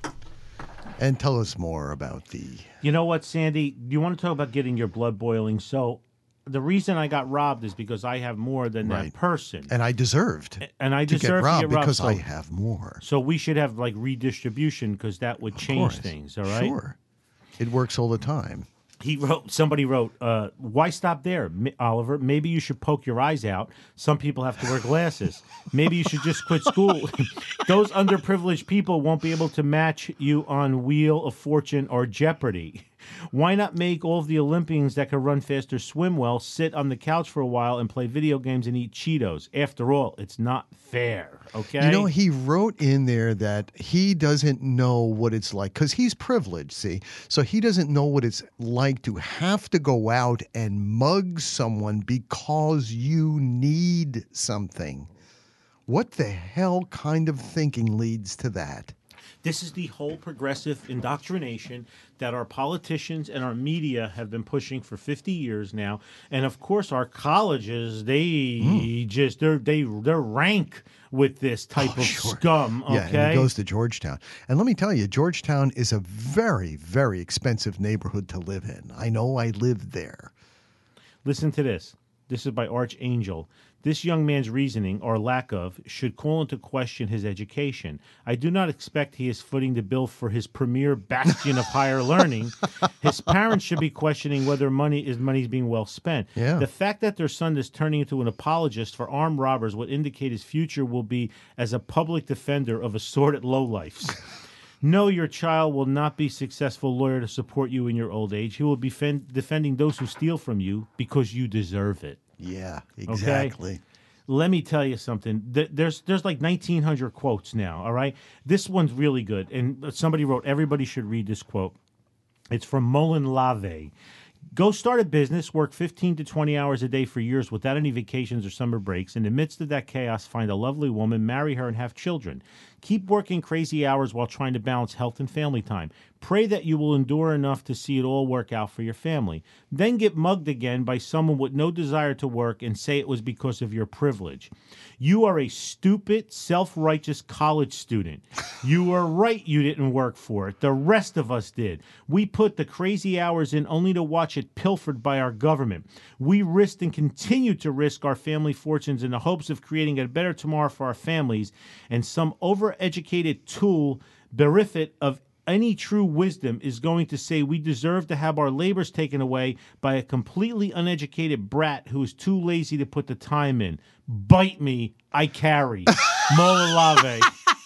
And tell us more about the... You know what, Sandy? You want to talk about getting your blood boiling? So the reason I got robbed is because I have more than Right. that person. And I deserved And I to deserve get robbed to get robbed. because so, I have more. so we should have like redistribution because that would change course. things, all right? Sure. It works all the time. He wrote. Somebody wrote, uh, "Why stop there, M- Oliver? Maybe you should poke your eyes out. Some people have to wear glasses. Maybe you should just quit school. Those underprivileged people won't be able to match you on Wheel of Fortune or Jeopardy. Why not make all of the Olympians that can run fast or swim well sit on the couch for a while and play video games and eat Cheetos? After all, it's not fair." Okay. You know, he wrote in there that he doesn't know what it's like because he's privileged, see? So he doesn't know what it's like to have to go out and mug someone because you need something. What the hell kind of thinking leads to that? This is the whole progressive indoctrination that our politicians and our media have been pushing for fifty years now. And of course, our colleges, they Mm. just, they're, they, they're rank with this type Oh, of sure. scum. Okay. Yeah, and he goes to Georgetown. And let me tell you, Georgetown is a very, very expensive neighborhood to live in. I know, I lived there. Listen to this. This is by Archangel. This young man's reasoning, or lack of, should call into question his education. I do not expect he is footing the bill for his premier bastion of higher learning. His parents should be questioning whether money is money is being well spent. Yeah. The fact that their son is turning into an apologist for armed robbers would indicate his future will be as a public defender of assorted lowlifes. No, your child will not be a successful lawyer to support you in your old age. He will be fen- defending those who steal from you because you deserve it. Yeah, exactly. Let me tell you something. Th- There's there's like nineteen hundred quotes now, all right? This one's really good. And somebody wrote, everybody should read this quote. It's from Mullen Lave. Go start a business, work fifteen to twenty hours a day for years without any vacations or summer breaks. In the midst of that chaos, find a lovely woman, marry her, and have children. Keep working crazy hours while trying to balance health and family time. Pray that you will endure enough to see it all work out for your family. Then get mugged again by someone with no desire to work and say it was because of your privilege. You are a stupid, self-righteous college student. You are right you didn't work for it. The rest of us did. We put the crazy hours in only to watch it pilfered by our government. We risked and continue to risk our family fortunes in the hopes of creating a better tomorrow for our families, and some overeducated tool bereft of any true wisdom is going to say we deserve to have our labors taken away by a completely uneducated brat who is too lazy to put the time in. Bite me, I carry. Molalave.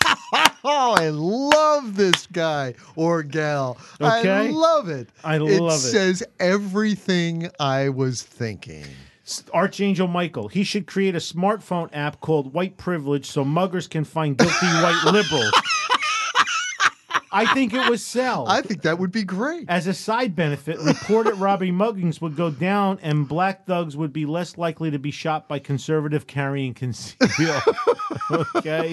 Oh, I love this guy or gal. I Okay. love it. I it love it. says everything I was thinking. Archangel Michael. He should create a smartphone app called White Privilege so muggers can find guilty white liberals. I think it would sell. I think that would be great. As a side benefit, reported robbery muggings would go down and black thugs would be less likely to be shot by conservative carry and conceal. Okay?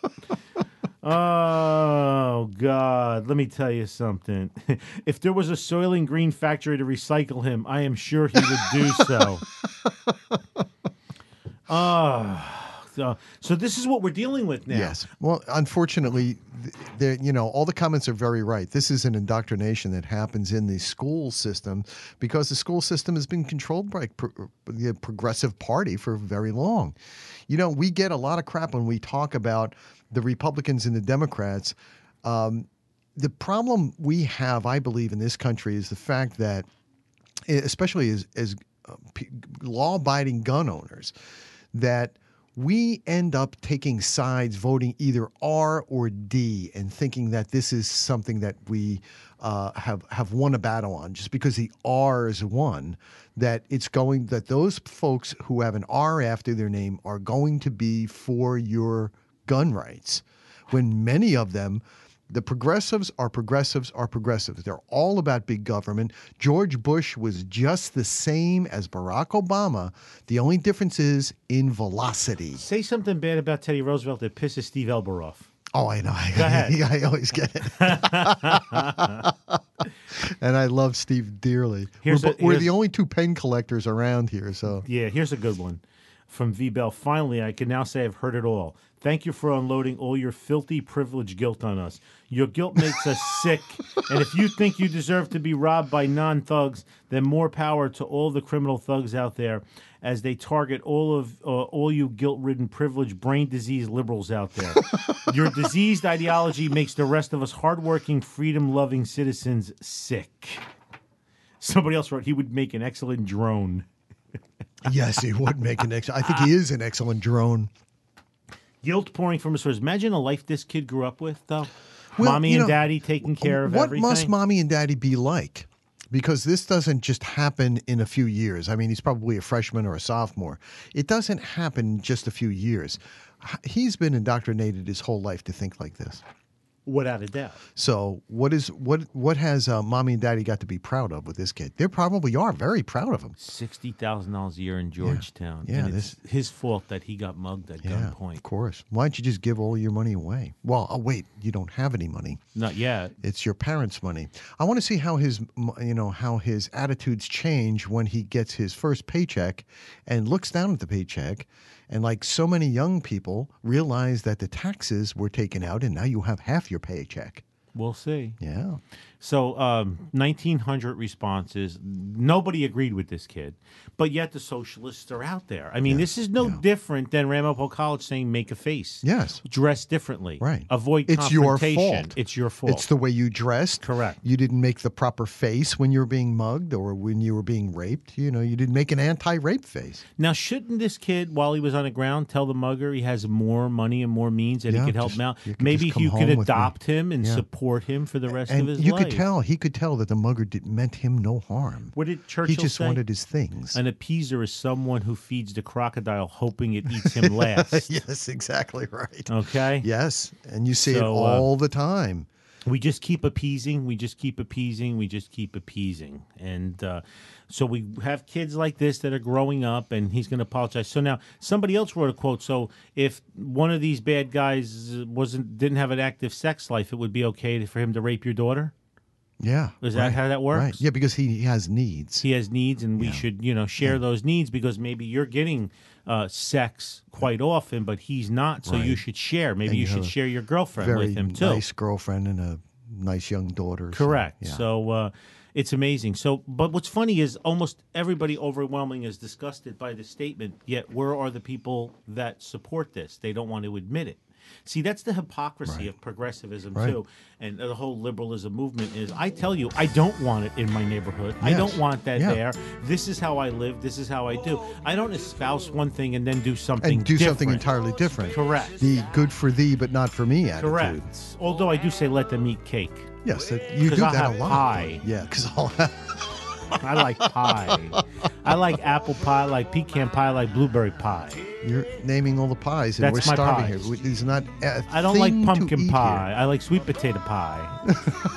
Oh, God. Let me tell you something. If there was a Soylent Green factory to recycle him, I am sure he would do so. Oh. So, so this is what we're dealing with now. Yes. Well, unfortunately, th- there, you know, all the comments are very right. This is an indoctrination that happens in the school system because the school system has been controlled by pro- the Progressive Party for very long. You know, we get a lot of crap when we talk about the Republicans and the Democrats. Um, the problem we have, I believe, in this country is the fact that, especially as, as uh, p- law-abiding gun owners, that we end up taking sides, voting either R or D, and thinking that this is something that we uh, have have won a battle on. Just because the R is won, that it's going that those folks who have an R after their name are going to be for your gun rights, when many of them The progressives are progressives are progressives. They're all about big government. George Bush was just the same as Barack Obama. The only difference is in velocity. Say something bad about Teddy Roosevelt that pisses Steve Elber off. Oh, I know. Go ahead. I always get it. And I love Steve dearly. Here's we're a- we're here's- the only two pen collectors around here, so Yeah, here's a good one from V Bell. Finally, I can now say I've heard it all. Thank you for unloading all your filthy privilege guilt on us. Your guilt makes us sick, and if you think you deserve to be robbed by non-thugs, then more power to all the criminal thugs out there as they target all of uh, all you guilt-ridden, privileged, brain disease liberals out there. Your diseased ideology makes the rest of us hardworking, freedom-loving citizens sick. Somebody else wrote he would make an excellent drone. yes, he would make an excellent. I think he is an excellent drone. Guilt pouring from his source. Imagine a life this kid grew up with, though. Well, Mommy you and know, daddy taking care of what everything. must mommy and daddy be like? Because this doesn't just happen in a few years. I mean, he's probably a freshman or a sophomore. It doesn't happen in just a few years. H- He's been indoctrinated his whole life to think like this. Without a doubt. So what is what what has uh, mommy and daddy got to be proud of with this kid? They probably are very proud of him. sixty thousand dollars a year in Georgetown. Yeah, and it's his fault that he got mugged at Yeah, gunpoint. of course. Why don't you just give all your money away? Well, oh wait, you don't have any money. Not yet. It's your parents' money. I want to see how his, you know, how his attitudes change when he gets his first paycheck and looks down at the paycheck, and like so many young people, realize that the taxes were taken out, and now you have half your paycheck. We'll see. Yeah. So, um, nineteen hundred responses. Nobody agreed with this kid, but yet the socialists are out there. I mean, this is no different than Ramapo College saying make a face. Yes. Dress differently. Right. Avoid It's your confrontation. fault. It's your fault. It's the way you dressed. Correct. You didn't make the proper face when you were being mugged or when you were being raped. You know, you didn't make an anti-rape face. Now, shouldn't this kid, while he was on the ground, tell the mugger he has more money and more means that Yeah, he could help just- him out? you could Maybe just come you could home with me. adopt him and Yeah. support him for the rest of And his you life. could tell, he could tell that the mugger did, meant him no harm. What did Churchill He just say? wanted his things. An appeaser is someone who feeds the crocodile hoping it eats him last. Yes, exactly right. Okay? Yes, and you see it So, uh, all the time. We just keep appeasing. We just keep appeasing. We just keep appeasing. And uh, so we have kids like this that are growing up, and he's going to apologize. So now somebody else wrote a quote. So if one of these bad guys wasn't didn't have an active sex life, it would be okay to, for him to rape your daughter? Yeah. Is that right, how that works? Right. Yeah, because he, he has needs. He has needs, and we Yeah. should, you know, share those needs because maybe you're getting uh, sex quite often, but he's not. So you Right. should share. Maybe And you you should have a share your girlfriend Very with him too. nice girlfriend and a nice young daughter. so, Correct. yeah. So uh, it's amazing. So, but what's funny is almost everybody overwhelming is disgusted by this statement. Yet, where are the people that support this? They don't want to admit it. See, that's the hypocrisy of progressivism Right. too, and the whole liberalism movement is. I tell you, I don't want it in my neighborhood. I Yes. don't want that Yeah. there. This is how I live. This is how I do. I don't espouse one thing and then do something and do something different. entirely different. Correct. The good for thee but not for me attitude. Correct. Although I do say let them eat cake. Yes, that, you 'Cause do I'll that have a lot. pie. Yeah, because I'll have. I like pie. I like apple pie, I like pecan pie, I like blueberry pie. You're naming all the pies, and That's we're my starving pies. here. We- There's not. A I don't like thing to pumpkin eat pie. here. I like sweet potato pie.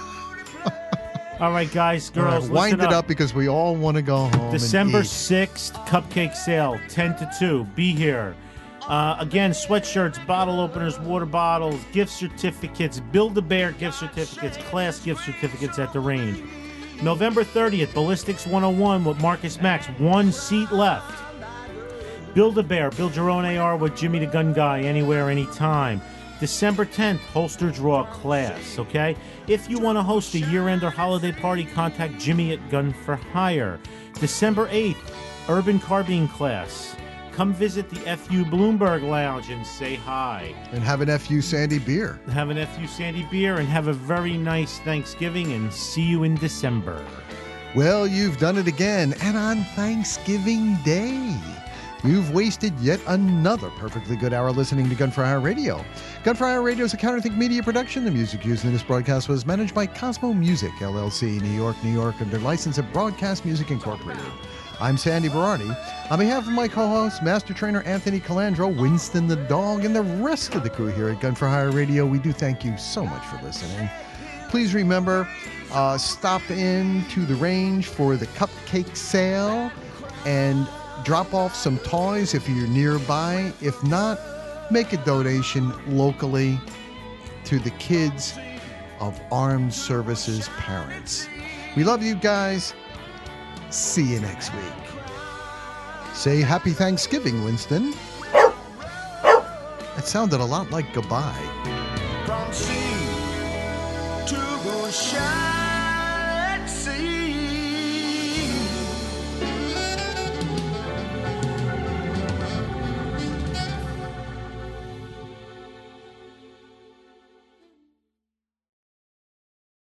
All right, guys, All right, girls, wind listen it up because we all want to go home. December and eat. sixth, cupcake sale, ten to two. Be here. Uh, again, sweatshirts, bottle openers, water bottles, gift certificates, Build-A-Bear gift certificates, class gift certificates at the range. November thirtieth, Ballistics one oh one with Marcus Max. One seat left. Build-A-Bear, build your own A R with Jimmy the Gun Guy, anywhere, anytime. December tenth, Holster Draw class, okay? If you want to host a year-end or holiday party, contact Jimmy at Gun for Hire. December eighth, Urban Carbine class. Come visit the F U Bloomberg Lounge and say hi. And have an F U Sandy beer. Have an F U Sandy beer and have a very nice Thanksgiving and see you in December. Well, you've done it again, and on Thanksgiving Day. you've wasted yet another perfectly good hour listening to Gun for Hire Radio. Gun for Hire Radio is a Counterthink Media production. The music used in this broadcast was managed by Cosmo Music, L L C, New York, New York, under license of Broadcast Music Incorporated. I'm Sandy Berardi. On behalf of my co-host, Master Trainer Anthony Calandro, Winston the dog, and the rest of the crew here at Gun for Hire Radio, we do thank you so much for listening. Please remember, uh, stop in to the range for the cupcake sale and drop off some toys if you're nearby. If not, make a donation locally to the kids of armed services parents. We love you guys. See you next week. Say happy Thanksgiving, Winston. It sounded a lot like goodbye. From sea to the shine.